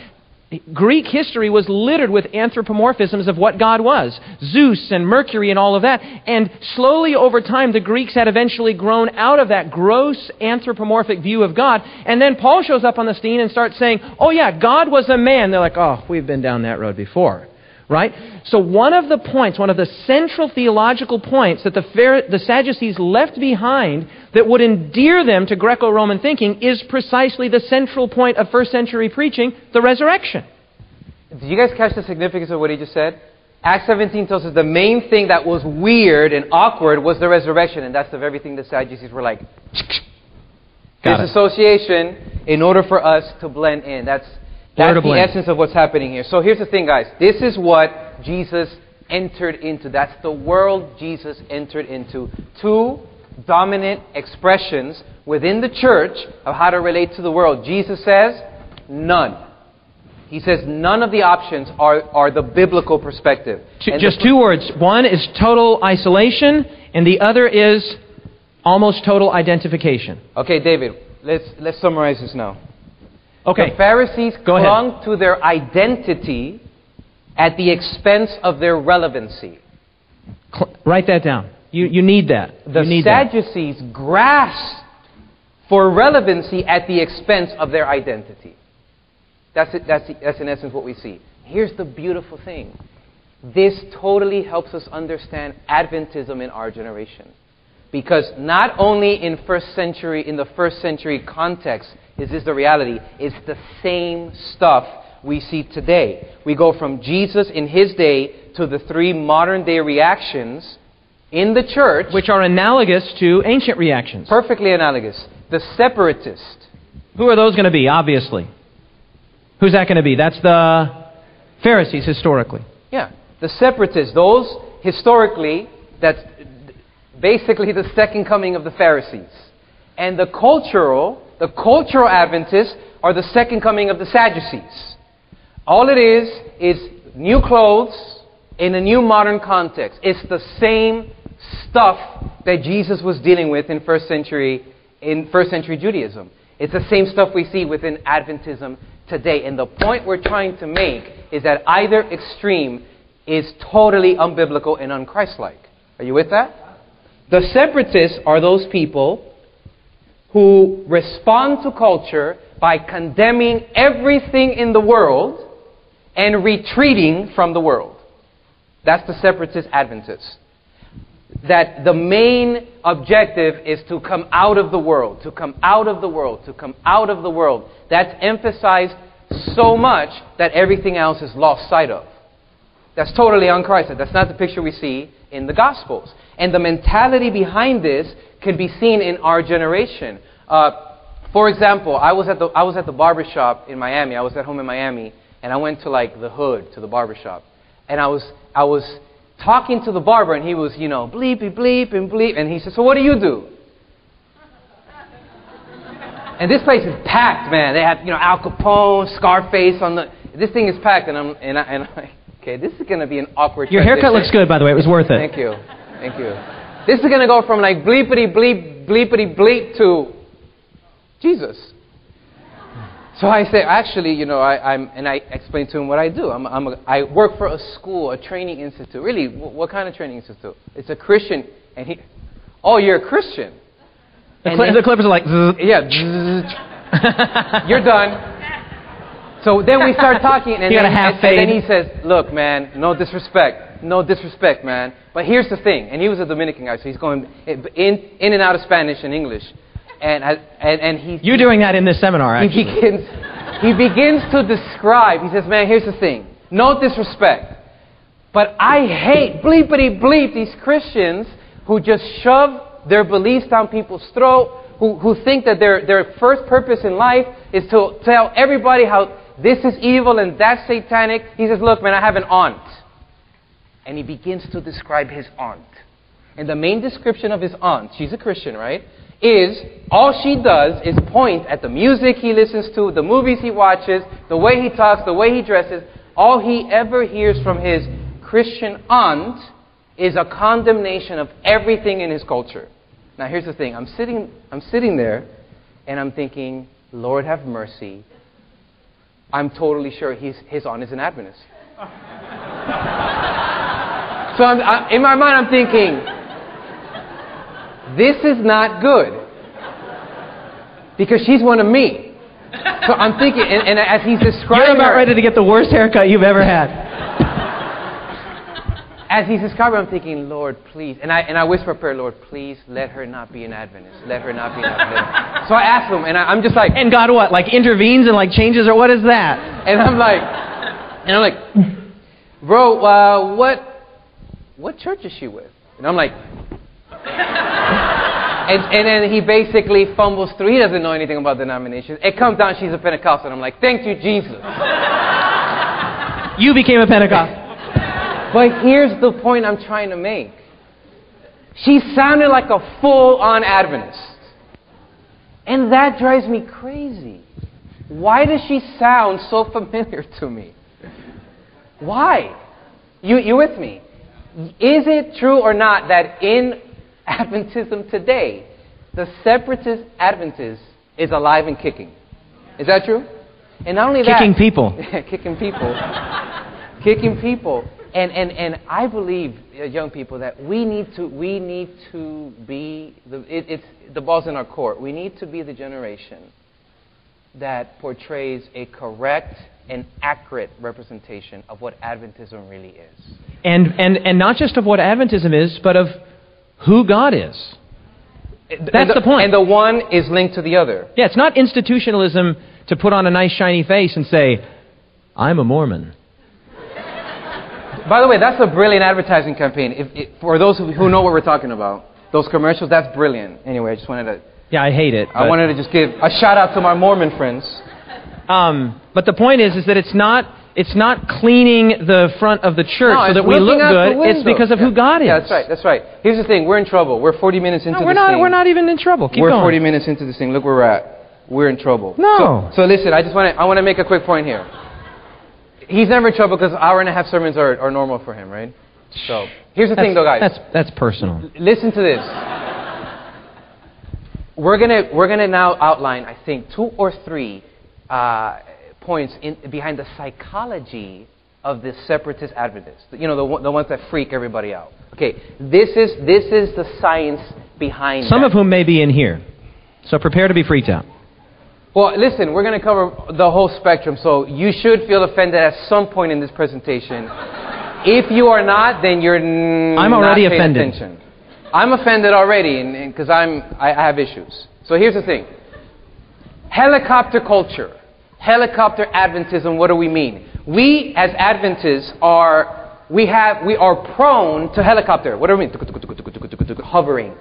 Greek history was littered with anthropomorphisms of what God was. Zeus and Mercury and all of that. And slowly over time, the Greeks had eventually grown out of that gross anthropomorphic view of God. And then Paul shows up on the scene and starts saying, oh yeah, God was a man. They're like, oh, we've been down that road before. Right? So one of the points, one of the central theological points that the, Phar- the Sadducees left behind that would endear them to Greco-Roman thinking is precisely the central point of first century preaching, the resurrection. Did you guys catch the significance of what he just said? Acts seventeen tells us the main thing that was weird and awkward was the resurrection, and that's the very thing the Sadducees were like, disassociation in order for us to blend in. That's That's the essence of what's happening here. So here's the thing, guys. This is what Jesus entered into. That's the world Jesus entered into. Two dominant expressions within the church of how to relate to the world. Jesus says, none. He says none of the options are, are the biblical perspective. And Just two words. One is total isolation, and the other is almost total identification. Okay, David, let's, let's summarize this now. Okay. The Pharisees Go clung ahead. to their identity at the expense of their relevancy. Cl- write that down. You, you need that. The you need Sadducees that. grasped for relevancy at the expense of their identity. That's, it, that's, that's in essence what we see. Here's the beautiful thing. This totally helps us understand Adventism in our generation. Because not only in first century, in the first century context, is this the reality? It's the same stuff we see today. We go from Jesus in his day to the three modern day reactions in the church, which are analogous to ancient reactions. Perfectly analogous. The separatist. Who are those going to be, obviously? Who's that going to be? That's the Pharisees, historically. Yeah. The separatists. Those, historically, that's basically the second coming of the Pharisees. And the cultural, the cultural Adventists are the second coming of the Sadducees. All it is, is new clothes in a new modern context. It's the same stuff that Jesus was dealing with in first century, in first century Judaism. It's the same stuff we see within Adventism today. And the point we're trying to make is that either extreme is totally unbiblical and unchristlike. Are you with that? The separatists are those people who respond to culture by condemning everything in the world and retreating from the world. That's the separatist Adventists. That the main objective is to come out of the world, to come out of the world, to come out of the world. That's emphasized so much that everything else is lost sight of. That's totally unchristlike. That's not the picture we see in the Gospels. And the mentality behind this can be seen in our generation. Uh, for example, I was at the I was at the barbershop in Miami. I was at home in Miami, and I went to like the hood to the barbershop, and I was I was talking to the barber, and he was you know bleepy bleep and bleep, and he said, "So what do you do?" And this place is packed, man. They have you know Al Capone, Scarface on the. This thing is packed, and I'm and I and I'm like, okay, this is going to be an awkward. Your haircut looks good, by the way. It was worth it. Thank you. Thank you. This is going to go from like bleepity bleep, bleepity bleep to Jesus. So I say, actually, you know, I, I'm, and I explained to him what I do. I'm, I'm a, I work for a school, a training institute. Really, what, what kind of training institute? It's a Christian. And he, oh, you're a Christian. The, cli- the clippers are like, yeah, you're done. So then we start talking, and, then, and, and then he says, look, man, no disrespect. No disrespect, man. But here's the thing. And he was a Dominican guy, so he's going in in and out of Spanish and English. And and, and he's... You're doing that in this seminar, actually. He begins, he begins to describe. He says, man, here's the thing. No disrespect. But I hate, bleepity bleep, these Christians who just shove their beliefs down people's throat, who, who think that their, their first purpose in life is to tell everybody how this is evil and that's satanic. He says, look, man, I have an aunt. And he begins to describe his aunt. And the main description of his aunt, she's a Christian, right, is all she does is point at the music he listens to, the movies he watches, the way he talks, the way he dresses. All he ever hears from his Christian aunt is a condemnation of everything in his culture. Now here's the thing. I'm sitting, I'm sitting there and I'm thinking, Lord have mercy. I'm totally sure he's, his aunt is an Adventist. So I'm, I, in my mind, I'm thinking, this is not good. Because she's one of me. So I'm thinking, and, and as he's describing You're about her, ready to get the worst haircut you've ever had. as he's describing, I'm thinking, Lord, please. And I and I whisper a prayer, Lord, please let her not be an Adventist. Let her not be an Adventist. So I asked him, and I, I'm just like, And God what? Like intervenes and like changes, or what is that? and I'm like, and I'm like, bro, uh, what what church is she with? And I'm like, and, and then he basically fumbles through. He doesn't know anything about denominations. It comes down, she's a Pentecostal. And I'm like, thank you, Jesus. You became a Pentecostal. But here's the point I'm trying to make. She sounded like a full-on Adventist. And that drives me crazy. Why does she sound so familiar to me? Why? You, you with me? Is it true or not that in Adventism today, the separatist Adventist is alive and kicking? Is that true? And not only that... Kicking people. kicking people. kicking people. And, and, and I believe, uh, young people, that we need to we need to be the it, it's the ball's in our court. We need to be the generation that portrays a correct and accurate representation of what Adventism really is. And and and not just of what Adventism is, but of who God is. That's and the, the point. And the one is linked to the other. Yeah, it's not institutionalism to put on a nice shiny face and say, I'm a Mormon. By the way, that's a brilliant advertising campaign. If, if, for those who, who know what we're talking about, those commercials, that's brilliant. Anyway, I just wanted to... Yeah, I hate it. I wanted to just give a shout out to my Mormon friends. Um, but the point is, is that it's not it's not cleaning the front of the church No, so that it's we look looking out the good. It's window. because of Yeah. who God is. Yeah, that's right. That's right. Here's the thing. We're in trouble. We're forty minutes into No, we're this not. thing. We're not even in trouble. Keep we're going. forty minutes into this thing. Look where we're at. We're in trouble. No. So, so listen. I just want to. I want to make a quick point here. He's never in trouble because hour and a half sermons are, are normal for him, right? So here's the That's, thing, though, guys. That's that's personal. L- listen to this. We're gonna we're gonna now outline, I think, two or three uh, points in, behind the psychology of the separatist Adventists. You know, the one- the ones that freak everybody out. Okay, this is this is the science behind. Some that. of whom may be in here, so prepare to be freaked out. Well, listen, we're going to cover the whole spectrum, so you should feel offended at some point in this presentation. If you are not, then you're n- I'm already not paying offended. attention. I'm offended already, and because I'm I, I have issues. So here's the thing: helicopter culture, helicopter Adventism. What do we mean? We as Adventists are we have we are prone to helicopter. What do we mean? Hovering.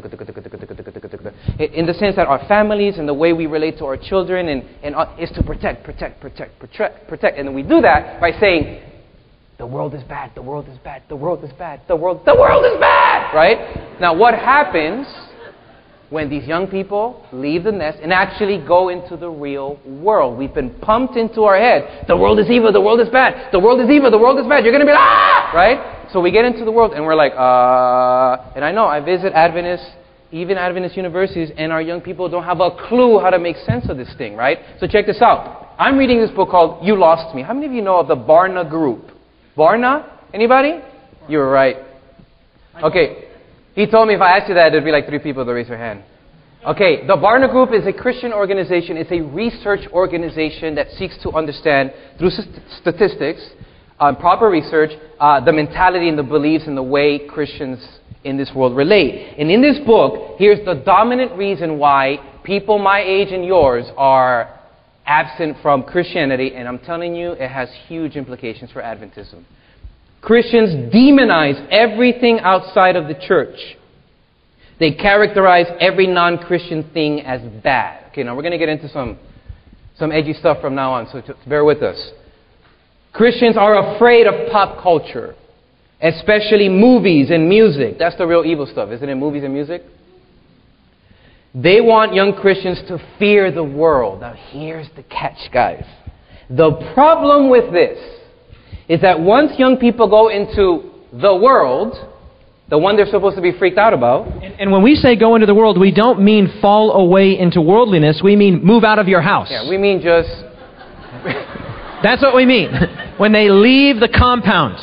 In the sense that our families and the way we relate to our children and, and uh, is to protect, protect, protect, protect, protect. And we do that by saying, the world is bad, the world is bad, the world is bad, the world, the world is bad, right? Now what happens when these young people leave the nest and actually go into the real world? We've been pumped into our head, the world is evil, the world is bad, the world is evil, the world is bad, you're going to be, ah, right? So we get into the world and we're like, uh, and I know I visit Adventists, even Adventist universities, and our young people don't have a clue how to make sense of this thing, right? So check this out. I'm reading this book called You Lost Me. How many of you know of the Barna Group? Barna? Anybody? You were right. Okay. He told me if I asked you that, there'd be like three people that raise their hand. Okay. The Barna Group is a Christian organization. It's a research organization that seeks to understand, through st- statistics, um, proper research, uh, the mentality and the beliefs and the way Christians in this world relate. And in this book, here's the dominant reason why people my age and yours are absent from Christianity, and I'm telling you, it has huge implications for Adventism. Christians demonize everything outside of the church. They characterize every non-Christian thing as bad. Okay, now we're going to get into some, some edgy stuff from now on, so to, bear with us. Christians are afraid of pop culture, especially movies and music. That's the real evil stuff, isn't it? Movies and music. They want young Christians to fear the world. Now here's the catch, guys. The problem with this is that once young people go into the world, the one they're supposed to be freaked out about. And, and when we say go into the world, we don't mean fall away into worldliness. We mean move out of your house. Yeah, we mean just... That's what we mean. When they leave the compound.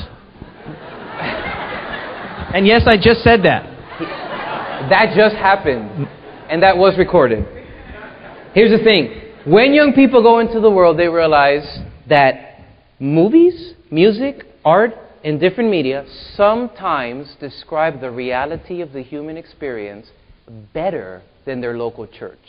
And yes, I just said that. That just happened. And that was recorded. Here's the thing. When young people go into the world, they realize that movies, music, art, and different media sometimes describe the reality of the human experience better than their local church.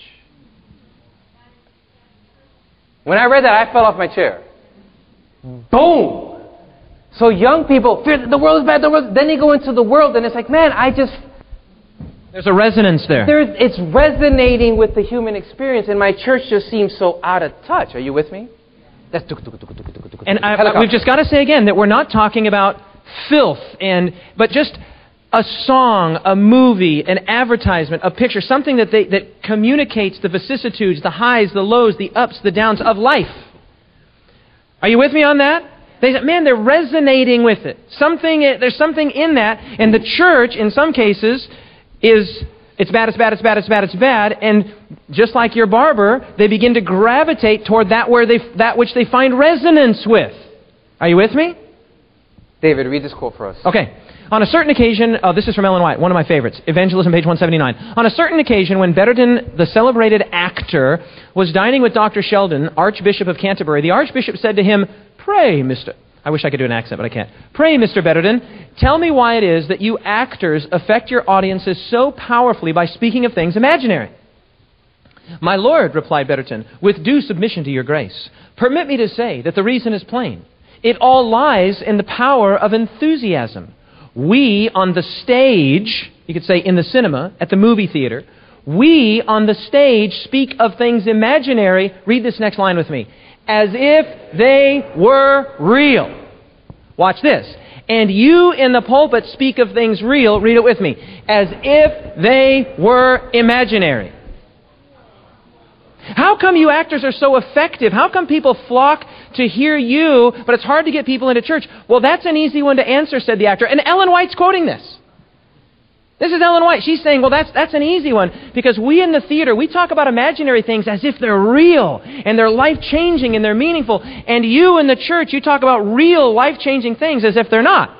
When I read that, I fell off my chair. Boom! So young people fear that the world is bad, the world. Then they go into the world, and it's like, man, I just... There's a resonance there. There's, it's resonating with the human experience, and my church just seems so out of touch. Are you with me? That's and I, I, we've just got to say again that we're not talking about filth, and but just a song, a movie, an advertisement, a picture, something that they, that communicates the vicissitudes, the highs, the lows, the ups, the downs of life. Are you with me on that? They said, man, they're resonating with it. Something, there's something in that, and the church, in some cases, is, it's bad, it's bad, it's bad, it's bad, it's bad, and just like your barber, they begin to gravitate toward that where they, that which they find resonance with. Are you with me? David, read this quote for us. Okay. On a certain occasion, oh, this is from Ellen White, one of my favorites, Evangelism, page one seventy-nine. On a certain occasion, when Betterton, the celebrated actor, was dining with Doctor Sheldon, Archbishop of Canterbury, the Archbishop said to him, "Pray, Mister I wish I could do an accent, but I can't. Pray, Mister Betterton, tell me why it is that you actors affect your audiences so powerfully by speaking of things imaginary." "My lord," replied Betterton, "with due submission to your grace, permit me to say that the reason is plain. It all lies in the power of enthusiasm. We on the stage," you could say in the cinema, at the movie theater, "we on the stage speak of things imaginary," read this next line with me, "as if they were real." Watch this. "And you in the pulpit speak of things real," read it with me, "as if they were imaginary." How come you actors are so effective? How come people flock to hear you, but it's hard to get people into church? Well, that's an easy one to answer, said the actor. And Ellen White's quoting this. This is Ellen White. She's saying, well, that's that's an easy one, because we in the theater, we talk about imaginary things as if they're real, and they're life-changing, and they're meaningful. And you in the church, you talk about real, life-changing things as if they're not.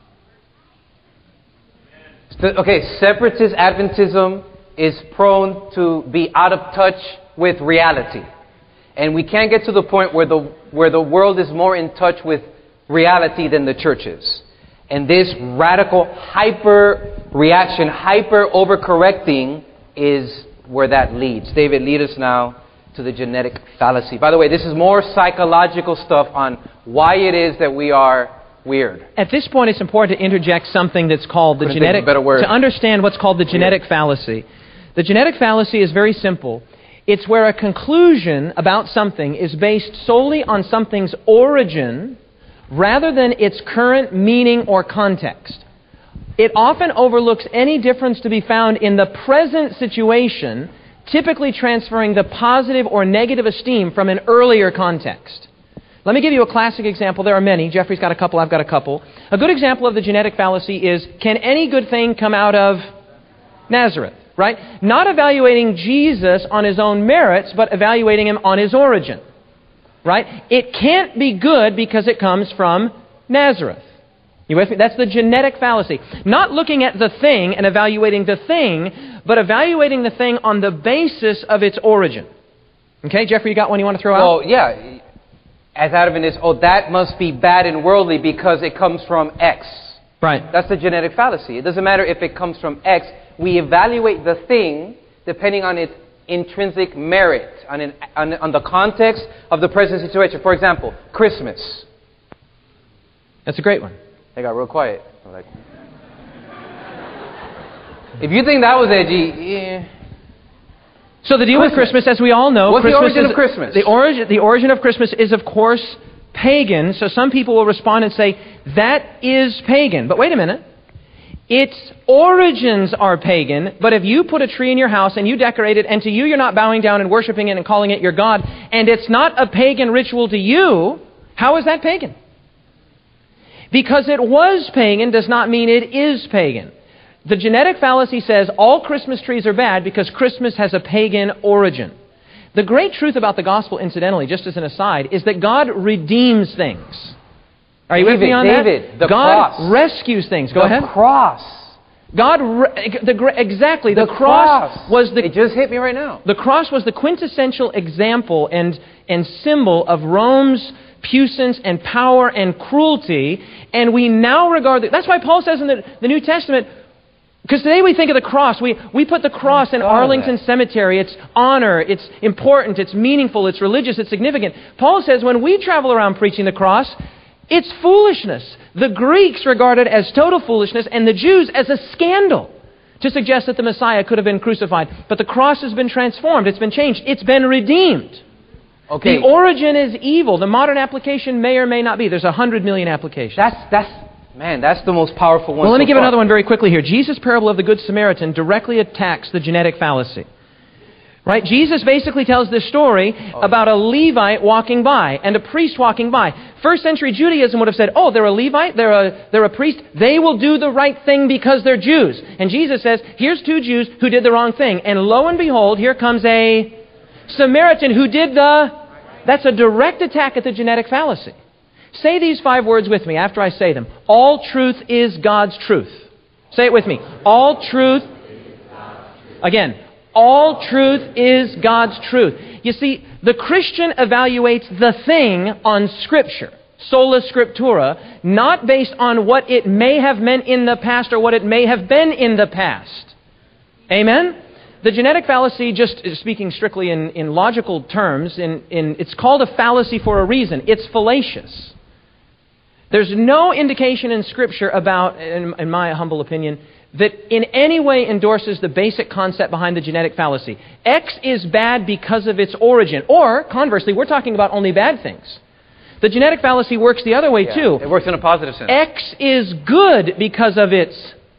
Okay, separatist Adventism is prone to be out of touch with reality. And we can't get to the point where the where the world is more in touch with reality than the church is. And this radical hyper reaction, hyper overcorrecting is where that leads. David, lead us now to the genetic fallacy. By the way, this is more psychological stuff on why it is that we are weird. At this point, it's important to interject something that's called the Couldn't genetic... think of a better word. To understand what's called the genetic weird. fallacy. The genetic fallacy is very simple. It's where a conclusion about something is based solely on something's origin rather than its current meaning or context. It often overlooks any difference to be found in the present situation, typically transferring the positive or negative esteem from an earlier context. Let me give you a classic example. There are many. Jeffrey's got a couple. I've got a couple. A good example of the genetic fallacy is, can any good thing come out of Nazareth? Right? Not evaluating Jesus on his own merits, but evaluating him on his origin. Right? It can't be good because it comes from Nazareth. You with me? That's the genetic fallacy. Not looking at the thing and evaluating the thing, but evaluating the thing on the basis of its origin. Okay, Jeffrey, you got one you want to throw out? Well, yeah. As out of it is, oh, that must be bad and worldly because it comes from X. Right. That's the genetic fallacy. It doesn't matter if it comes from X. We evaluate the thing depending on its intrinsic merit, on, an, on, on the context of the present situation. For example, Christmas. That's a great one. They got real quiet. I'm like, if you think that was edgy, yeah. So the deal Christmas. with Christmas, as we all know, What's Christmas the origin is, of Christmas? The origin, the origin of Christmas is, of course, pagan. So some people will respond and say, that is pagan. But wait a minute. Its origins are pagan, but if you put a tree in your house and you decorate it, and to you you're not bowing down and worshiping it and calling it your God, and it's not a pagan ritual to you, how is that pagan? Because it was pagan does not mean it is pagan. The genetic fallacy says all Christmas trees are bad because Christmas has a pagan origin. The great truth about the gospel, incidentally, just as an aside, is that God redeems things. Are you David, with me on David, that? the God cross. rescues things. Go the ahead. The cross. God, re- the, gr- exactly, the, The cross, cross. was the... It just hit me right now. The cross was the quintessential example and, and symbol of Rome's puissance and power and cruelty, and we now regard... The, that's why Paul says in the, the New Testament, because today we think of the cross, we, we put the cross in Arlington Cemetery. It's honor, it's important, it's meaningful, it's religious, it's significant. Paul says when we travel around preaching the cross, it's foolishness. The Greeks regard it as total foolishness, and the Jews as a scandal to suggest that the Messiah could have been crucified. But the cross has been transformed. It's been changed. It's been redeemed. Okay. The origin is evil. The modern application may or may not be. There's a hundred million applications. That's, that's, man, that's the most powerful one. Well, let me so give far. another one very quickly here. Jesus' parable of the Good Samaritan directly attacks the genetic fallacy. Right? Jesus basically tells this story oh. about a Levite walking by and a priest walking by. First century Judaism would have said, oh, they're a Levite, they're a, they're a priest, they will do the right thing because they're Jews. And Jesus says, here's two Jews who did the wrong thing. And lo and behold, here comes a Samaritan who did the... That's a direct attack at the genetic fallacy. Say these five words with me after I say them. All truth is God's truth. Say it with me. All truth... Again. All truth is God's truth. You see, the Christian evaluates the thing on Scripture, sola scriptura, not based on what it may have meant in the past or what it may have been in the past. Amen? The genetic fallacy, just speaking strictly in, in logical terms, in, in, it's called a fallacy for a reason. It's fallacious. There's no indication in Scripture about, in, in my humble opinion, that in any way endorses the basic concept behind the genetic fallacy. X is bad because of its origin. Or, conversely, we're talking about only bad things. The genetic fallacy works the other way, yeah, too. It works in a positive sense. X is good because of its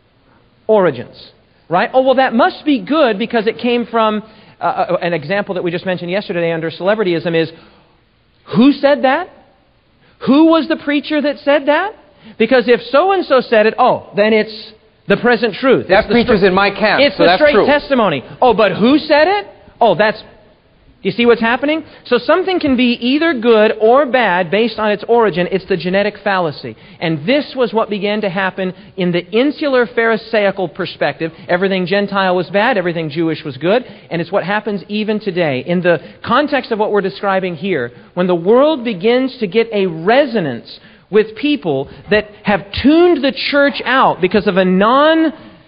origins. Right? Oh, well, that must be good because it came from... Uh, an example that we just mentioned yesterday under celebrityism is, who said that? Who was the preacher that said that? Because if so-and-so said it, oh, then it's... the present truth. That preacher's in my camp, It's so the that's straight true. testimony. Oh, but who said it? Oh, that's... You see what's happening? So something can be either good or bad based on its origin. It's the genetic fallacy. And this was what began to happen in the insular Pharisaical perspective. Everything Gentile was bad, everything Jewish was good. And it's what happens even today. In the context of what we're describing here, when the world begins to get a resonance with people that have tuned the church out because of a non,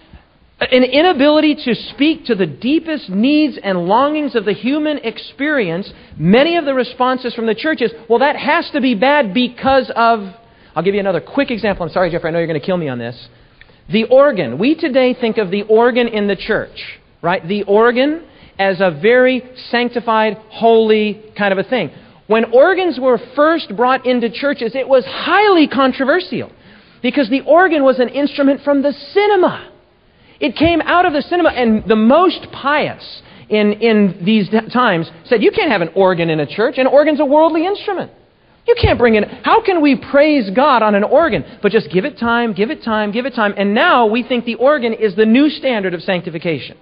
an inability to speak to the deepest needs and longings of the human experience, many of the responses from the church is, well, that has to be bad because of... I'll give you another quick example. I'm sorry, Jeffrey, I know you're going to kill me on this. The organ. We today think of the organ in the church, right? The organ as a very sanctified, holy kind of a thing. When organs were first brought into churches, it was highly controversial because the organ was an instrument from the cinema. It came out of the cinema, and the most pious in, in these times said, you can't have an organ in a church. An organ's a worldly instrument. You can't bring in... How can we praise God on an organ? But just give it time, give it time, give it time. And now we think the organ is the new standard of sanctification.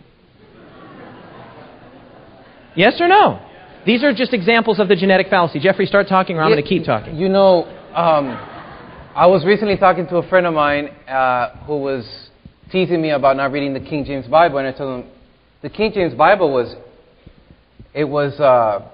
Yes or no? These are just examples of the genetic fallacy. Jeffrey, start talking or I'm Yeah, going to keep talking. You know, um, I was recently talking to a friend of mine uh, who was teasing me about not reading the King James Bible, and I told him the King James Bible was, it was... Uh,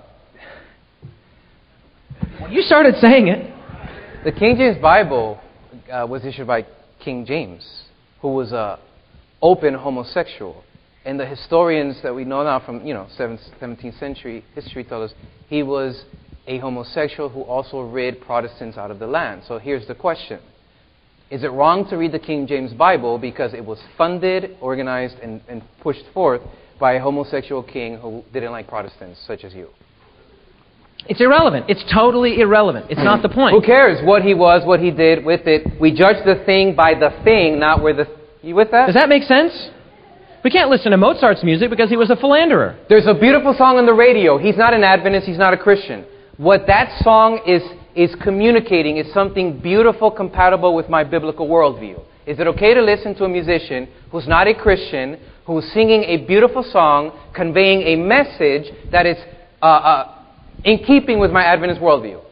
Well, you started saying it. The King James Bible uh, was issued by King James, who was a open homosexual. And the historians that we know now from, you know, seventeenth century history tell us he was a homosexual who also rid Protestants out of the land. So here's the question. Is it wrong to read the King James Bible because it was funded, organized, and, and pushed forth by a homosexual king who didn't like Protestants, such as you? It's irrelevant. It's totally irrelevant. It's not the point. Who cares what he was, what he did with it? We judge the thing by the thing, not where the... You with that? Does that make sense? We can't listen to Mozart's music because he was a philanderer. There's a beautiful song on the radio. He's not an Adventist. He's not a Christian. What that song is is communicating is something beautiful, compatible with my biblical worldview. Is it okay to listen to a musician who's not a Christian, who's singing a beautiful song, conveying a message that is uh, uh, in keeping with my Adventist worldview.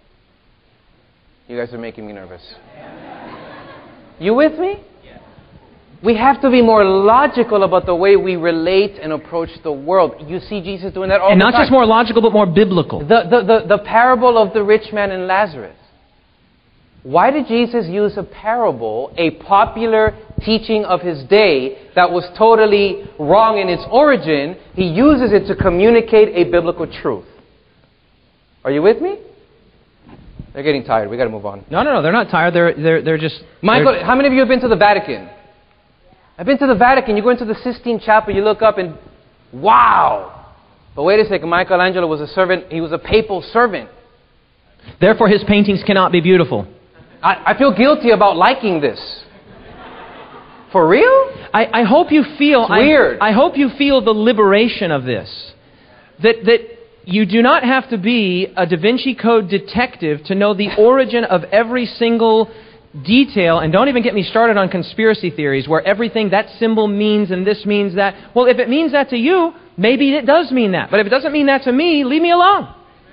You guys are making me nervous. You with me? We have to be more logical about the way we relate and approach the world. You see Jesus doing that all And the time. not just more logical, but more biblical. The, the, the, the parable of the rich man and Lazarus. Why did Jesus use a parable, a popular teaching of his day that was totally wrong in its origin? He uses it to communicate a biblical truth. Are you with me? They're getting tired. We got to move on. No, no, no. They're not tired. They're, they're, they're just... Michael, they're... how many of you have been to the Vatican? I've been to the Vatican. You go into the Sistine Chapel, you look up and, wow! But wait a second, Michelangelo was a servant. He was a papal servant. Therefore, his paintings cannot be beautiful. I, I feel guilty about liking this. For real? I, I hope you feel... It's weird. I, I hope you feel the liberation of this. That, that you do not have to be a Da Vinci Code detective to know the origin of every single detail, and don't even get me started on conspiracy theories where everything that symbol means and this means that. Well, if it means that to you, maybe it does mean that. But if it doesn't mean that to me, leave me alone.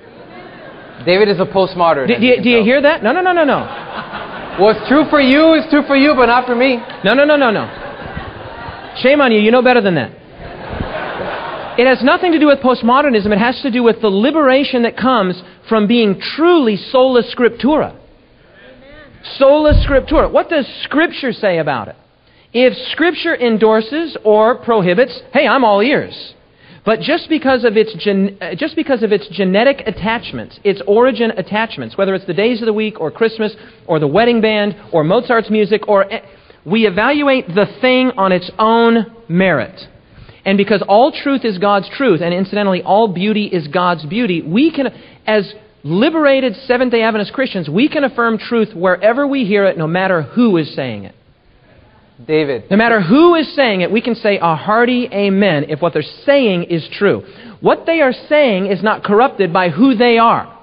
David is a postmodern. Do, do, you, do you hear that? No, no, no, no, no. What's true for you is true for you, but not for me. No, no, no, no, no. Shame on you. You know better than that. It has nothing to do with postmodernism. It has to do with the liberation that comes from being truly sola scriptura. Sola scriptura. What does Scripture say about it? If Scripture endorses or prohibits, hey, I'm all ears. But just because of its gen- just because of its genetic attachments, its origin attachments, whether it's the days of the week or Christmas or the wedding band or Mozart's music, or we evaluate the thing on its own merit. And because all truth is God's truth, and incidentally, all beauty is God's beauty, we can, as liberated Seventh-day Adventist Christians, we can affirm truth wherever we hear it, no matter who is saying it. David. No matter who is saying it, we can say a hearty amen if what they're saying is true. What they are saying is not corrupted by who they are.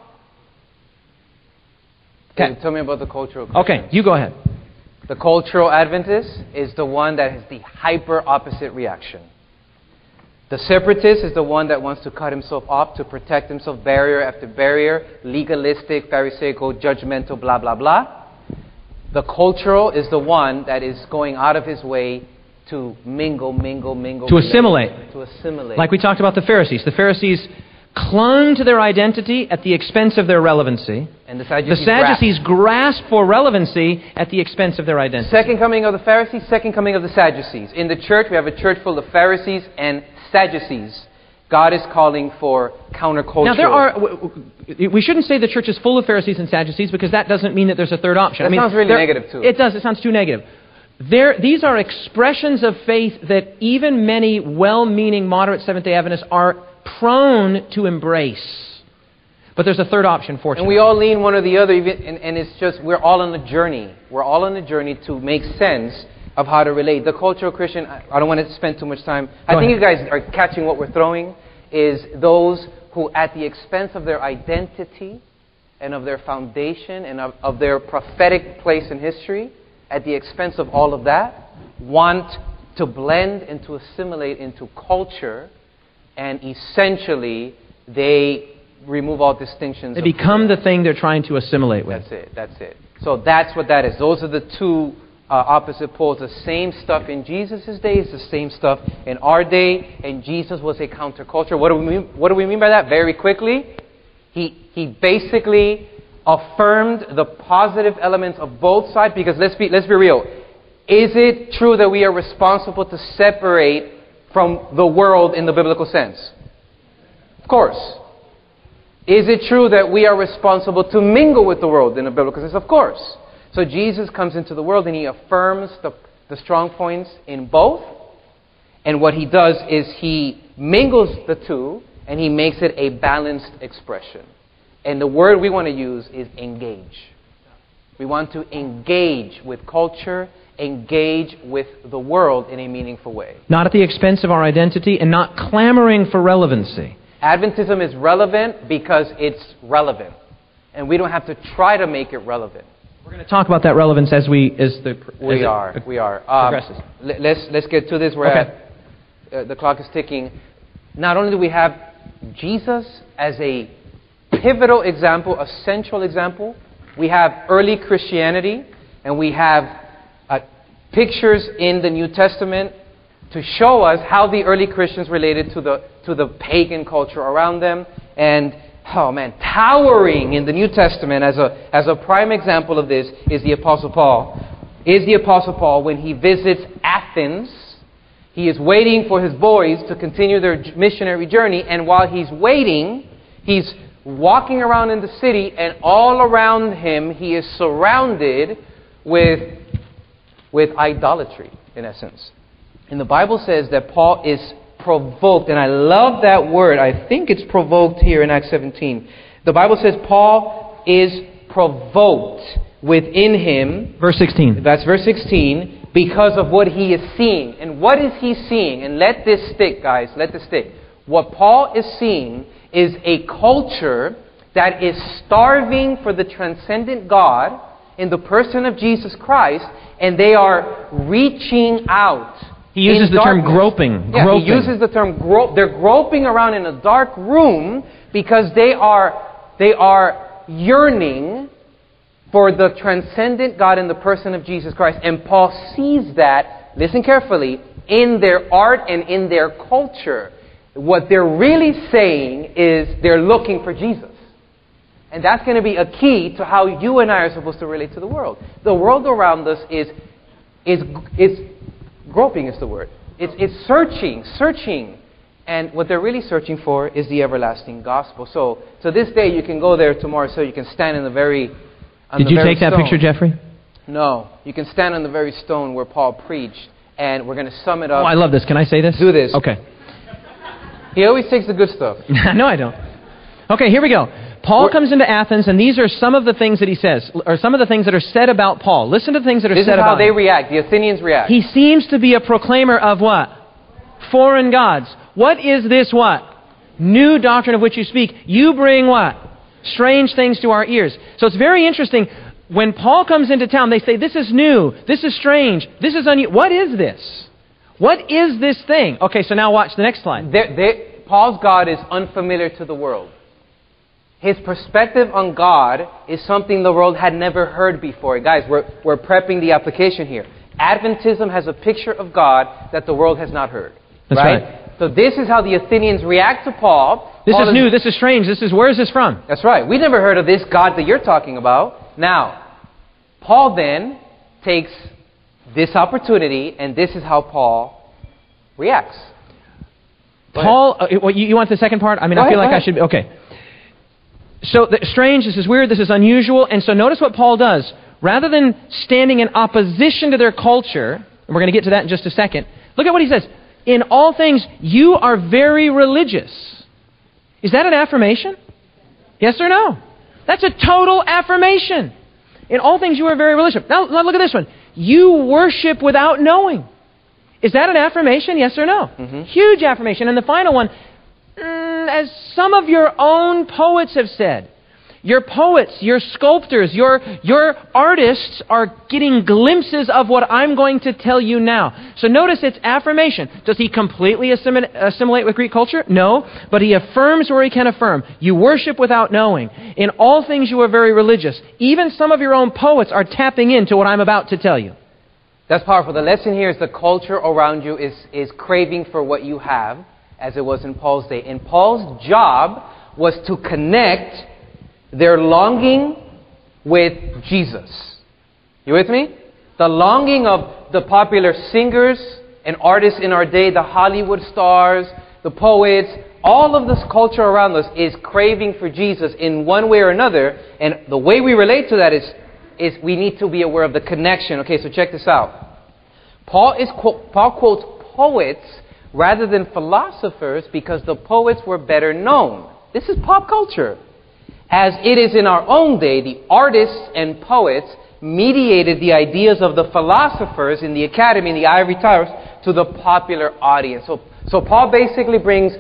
Okay. Tell me about the cultural... Okay, you go ahead. The cultural Adventist is the one that has the hyper-opposite reaction. The separatist is the one that wants to cut himself off to protect himself, barrier after barrier, legalistic, pharisaical, judgmental, blah, blah, blah. The cultural is the one that is going out of his way to mingle, mingle, mingle. To assimilate. To assimilate. Like we talked about the Pharisees. The Pharisees clung to their identity at the expense of their relevancy. And the Sadducees, the Sadducees grasped for relevancy at the expense of their identity. Second coming of the Pharisees, second coming of the Sadducees. In the church, we have a church full of Pharisees and Sadducees. God is calling for countercultural. Now, there are... We shouldn't say the church is full of Pharisees and Sadducees, because that doesn't mean that there's a third option. That I mean, sounds really there, negative, too. It does. It sounds too negative. There, these are expressions of faith that even many well-meaning moderate Seventh-day Adventists are prone to embrace. But there's a third option, fortunately. And we all lean one or the other, even, and, and it's just, we're all on a journey. We're all on a journey to make sense of how to relate. The cultural Christian, I, I don't want to spend too much time. Go I think ahead. you guys are catching what we're throwing, is those who, at the expense of their identity and of their foundation and of, of their prophetic place in history, at the expense of all of that, want to blend and to assimilate into culture, and essentially they remove all distinctions. They become the thing they're trying to assimilate with. That's it, that's it. So that's what that is. Those are the two uh, opposite poles. The same stuff in Jesus' day is the same stuff in our day, and Jesus was a counterculture. What do we mean, what do we mean by that? Very quickly, he, he basically affirmed the positive elements of both sides, because let's be, let's be real. Is it true that we are responsible to separate from the world in the biblical sense? Of course. Is it true that we are responsible to mingle with the world in a biblical sense? Of course. So Jesus comes into the world and he affirms the, the strong points in both. And what he does is he mingles the two and he makes it a balanced expression. And the word we want to use is engage. We want to engage with culture, engage with the world in a meaningful way. Not at the expense of our identity and not clamoring for relevancy. Adventism is relevant because it's relevant. And we don't have to try to make it relevant. We're going to talk about that relevance as we as the as we it, are uh, we are um, progresses. Let's let's get to this. We're Okay. at uh, the clock is ticking. Not only do we have Jesus as a pivotal example, a central example. We have early Christianity, and we have uh, pictures in the New Testament to show us how the early Christians related to the to the pagan culture around them. And oh man, towering in the New Testament as a as a prime example of this is the Apostle Paul. Is the Apostle Paul when he visits Athens. He is waiting for his boys to continue their missionary journey, and while he's waiting, he's walking around in the city, and all around him he is surrounded with with idolatry, in essence. And the Bible says that Paul is provoked, and I love that word. I think it's provoked here in Acts seventeen. The Bible says Paul is provoked within him. Verse sixteen. That's verse sixteen. Because of what he is seeing. And what is he seeing? And let this stick, guys. Let this stick. What Paul is seeing is a culture that is starving for the transcendent God in the person of Jesus Christ, and they are reaching out. He uses the term groping. Yeah, groping. he uses the term grope. They're groping around in a dark room because they are they are yearning for the transcendent God in the person of Jesus Christ. And Paul sees that, listen carefully, in their art and in their culture. What they're really saying is they're looking for Jesus. And that's going to be a key to how you and I are supposed to relate to the world. The world around us is, is, is groping is the word. It's, it's searching, searching. And what they're really searching for is the everlasting gospel. So, to this day, you can go there tomorrow so you can stand in the very Did you take that stone. picture, Jeffrey? No. You can stand on the very stone where Paul preached, and we're going to sum it up. Oh, I love this. Can I say this? Do this. Okay. He always takes the good stuff. No, I don't. Okay, here we go. Paul we're, comes into Athens, and these are some of the things that he says, or some of the things that are said about Paul. Listen to the things that are this said about him. This is how they react. The Athenians react. He seems to be a proclaimer of what? Foreign gods. What is this what? New doctrine of which you speak. You bring what? Strange things to our ears. So it's very interesting. When Paul comes into town, they say, this is new, this is strange, this is unusual. What is this? What is this thing? Okay, so now watch the next slide. They, they, Paul's God is unfamiliar to the world. His perspective on God is something the world had never heard before. Guys, we're, we're prepping the application here. Adventism has a picture of God that the world has not heard. That's right? right. So this is how the Athenians react to Paul. This Paul is new, this is strange, this is, where is this from? That's right. We never heard of this God that you're talking about. Now, Paul then takes this opportunity, and this is how Paul reacts. Go Paul, uh, you, you want the second part? I mean, Go I feel ahead, like I should, okay. So, the, strange, this is weird, this is unusual, and so notice what Paul does. Rather than standing in opposition to their culture, and we're going to get to that in just a second, look at what he says. In all things, you are very religious. Is that an affirmation? Yes or no? That's a total affirmation. In all things, you are very religious. Now, now look at this one. You worship without knowing. Is that an affirmation? Yes or no? Mm-hmm. Huge affirmation. And the final one, mm, as some of your own poets have said, your poets, your sculptors, your, your artists are getting glimpses of what I'm going to tell you now. So notice it's affirmation. Does he completely assimilate, assimilate with Greek culture? No. But he affirms where he can affirm. You worship without knowing. In all things you are very religious. Even some of your own poets are tapping into what I'm about to tell you. That's powerful. The lesson here is the culture around you is, is craving for what you have, as it was in Paul's day. And Paul's job was to connect their longing with Jesus. You with me? The longing of the popular singers and artists in our day, the Hollywood stars, the poets, all of this culture around us is craving for Jesus in one way or another. And the way we relate to that is, is we need to be aware of the connection. Okay, so check this out. Paul, is, Paul quotes poets rather than philosophers because the poets were better known. This is pop culture. As it is in our own day, the artists and poets mediated the ideas of the philosophers in the academy, in the ivory towers, to the popular audience. So, so Paul basically brings,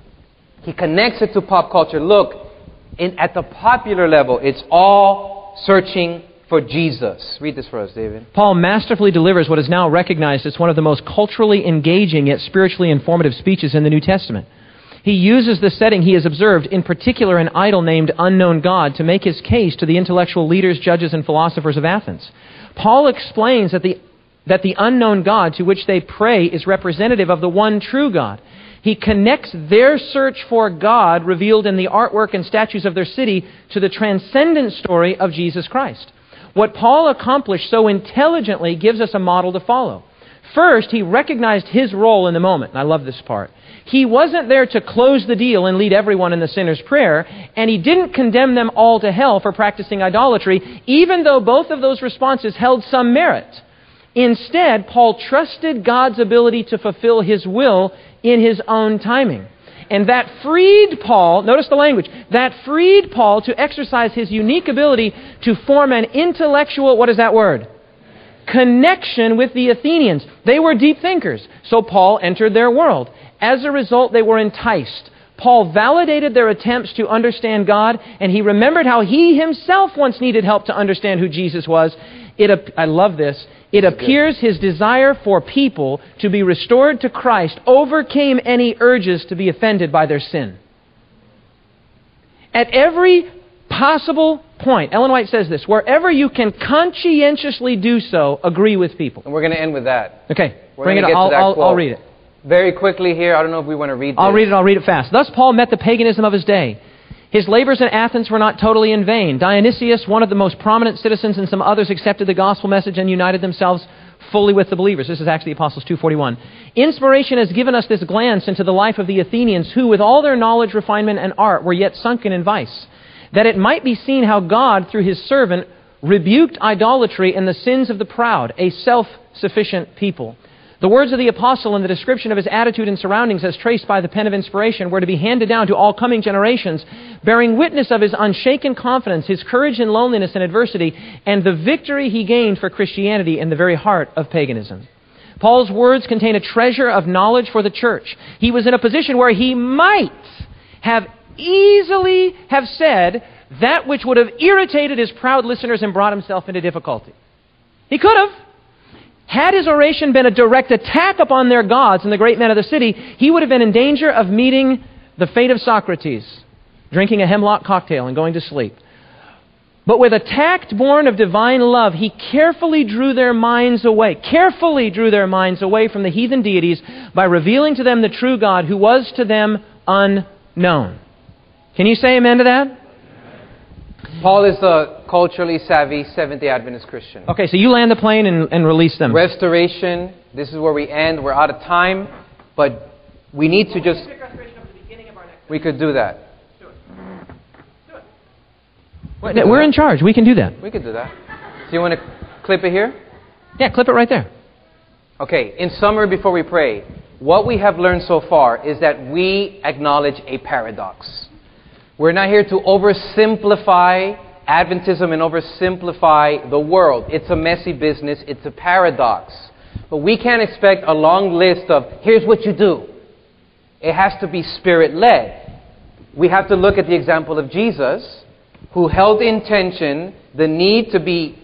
he connects it to pop culture. Look, in, at the popular level, it's all searching for Jesus. Read this for us, David. Paul masterfully delivers what is now recognized as one of the most culturally engaging yet spiritually informative speeches in the New Testament. He uses the setting he has observed, in particular an idol named Unknown God, to make his case to the intellectual leaders, judges, and philosophers of Athens. Paul explains that the, that the unknown God to which they pray is representative of the one true God. He connects their search for God, revealed in the artwork and statues of their city, to the transcendent story of Jesus Christ. What Paul accomplished so intelligently gives us a model to follow. First, he recognized his role in the moment, and I love this part. He wasn't there to close the deal and lead everyone in the sinner's prayer, and he didn't condemn them all to hell for practicing idolatry, even though both of those responses held some merit. Instead, Paul trusted God's ability to fulfill his will in his own timing. And that freed Paul, notice the language, that freed Paul to exercise his unique ability to form an intellectual, what is that word? Connection with the Athenians. They were deep thinkers, so Paul entered their world. As a result, they were enticed. Paul validated their attempts to understand God, and he remembered how he himself once needed help to understand who Jesus was. It, I love this. It appears his desire for people to be restored to Christ overcame any urges to be offended by their sin. At every possible point, Ellen White says this, wherever you can conscientiously do so, agree with people. And we're going to end with that. Okay, We're bring it. get I'll, to that I'll, quote. I'll read it. Very quickly here, I don't know if we want to read this. I'll read it, I'll read it fast. Thus Paul met the paganism of his day. His labors in Athens were not totally in vain. Dionysius, one of the most prominent citizens, and some others accepted the gospel message and united themselves fully with the believers. This is actually Apostles two forty-one. Inspiration has given us this glance into the life of the Athenians, who, with all their knowledge, refinement, and art, were yet sunken in vice, that it might be seen how God, through his servant, rebuked idolatry and the sins of the proud, a self-sufficient people. The words of the apostle and the description of his attitude and surroundings as traced by the pen of inspiration were to be handed down to all coming generations, bearing witness of his unshaken confidence, his courage in loneliness and adversity, and the victory he gained for Christianity in the very heart of paganism. Paul's words contain a treasure of knowledge for the church. He was in a position where he might have easily have said that which would have irritated his proud listeners and brought himself into difficulty. He could have. Had his oration been a direct attack upon their gods and the great men of the city, he would have been in danger of meeting the fate of Socrates, drinking a hemlock cocktail and going to sleep. But with a tact born of divine love, he carefully drew their minds away, carefully drew their minds away from the heathen deities by revealing to them the true God who was to them unknown. Can you say amen to that? Paul is a culturally savvy Seventh-day Adventist Christian. Okay, so you land the plane and, and release them. Restoration, this is where we end. We're out of time, but we need to just... We could do that. Do it. Do it. Wait, no, we're that. in charge. We can do that. We could do that. So you want to clip it here? Yeah, clip it right there. Okay, in summary before we pray, what we have learned so far is that we acknowledge a paradox. We're not here to oversimplify Adventism and oversimplify the world. It's a messy business. It's a paradox. But we can't expect a long list of, here's what you do. It has to be Spirit-led. We have to look at the example of Jesus, who held in tension the need to be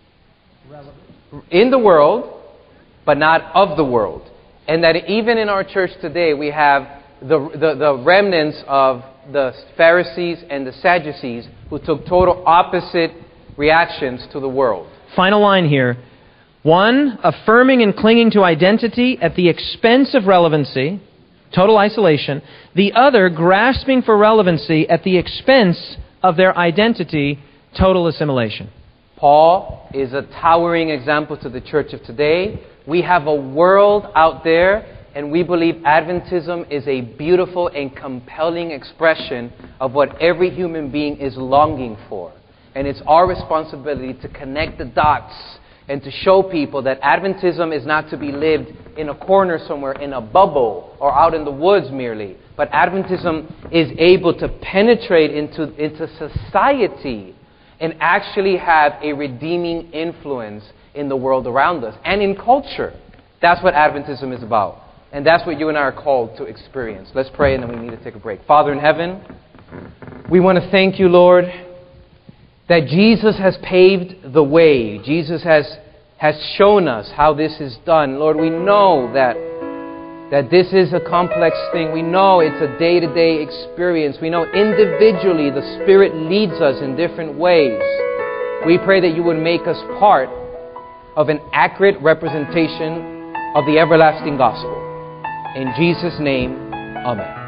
in the world, but not of the world. And that even in our church today, we have the, the, the remnants of the Pharisees and the Sadducees who took total opposite reactions to the world. Final line here. One, affirming and clinging to identity at the expense of relevancy, total isolation. The other, grasping for relevancy at the expense of their identity, total assimilation. Paul is a towering example to the church of today. We have a world out there, and we believe Adventism is a beautiful and compelling expression of what every human being is longing for. And it's our responsibility to connect the dots and to show people that Adventism is not to be lived in a corner somewhere, in a bubble, or out in the woods merely. But Adventism is able to penetrate into, into society and actually have a redeeming influence in the world around us and in culture. That's what Adventism is about. And that's what you and I are called to experience. Let's pray and then we need to take a break. Father in heaven, we want to thank you, Lord, that Jesus has paved the way. Jesus has, has shown us how this is done. Lord, we know that that this is a complex thing. We know it's a day-to-day experience. We know individually the Spirit leads us in different ways. We pray that you would make us part of an accurate representation of the everlasting gospel. In Jesus' name, amen.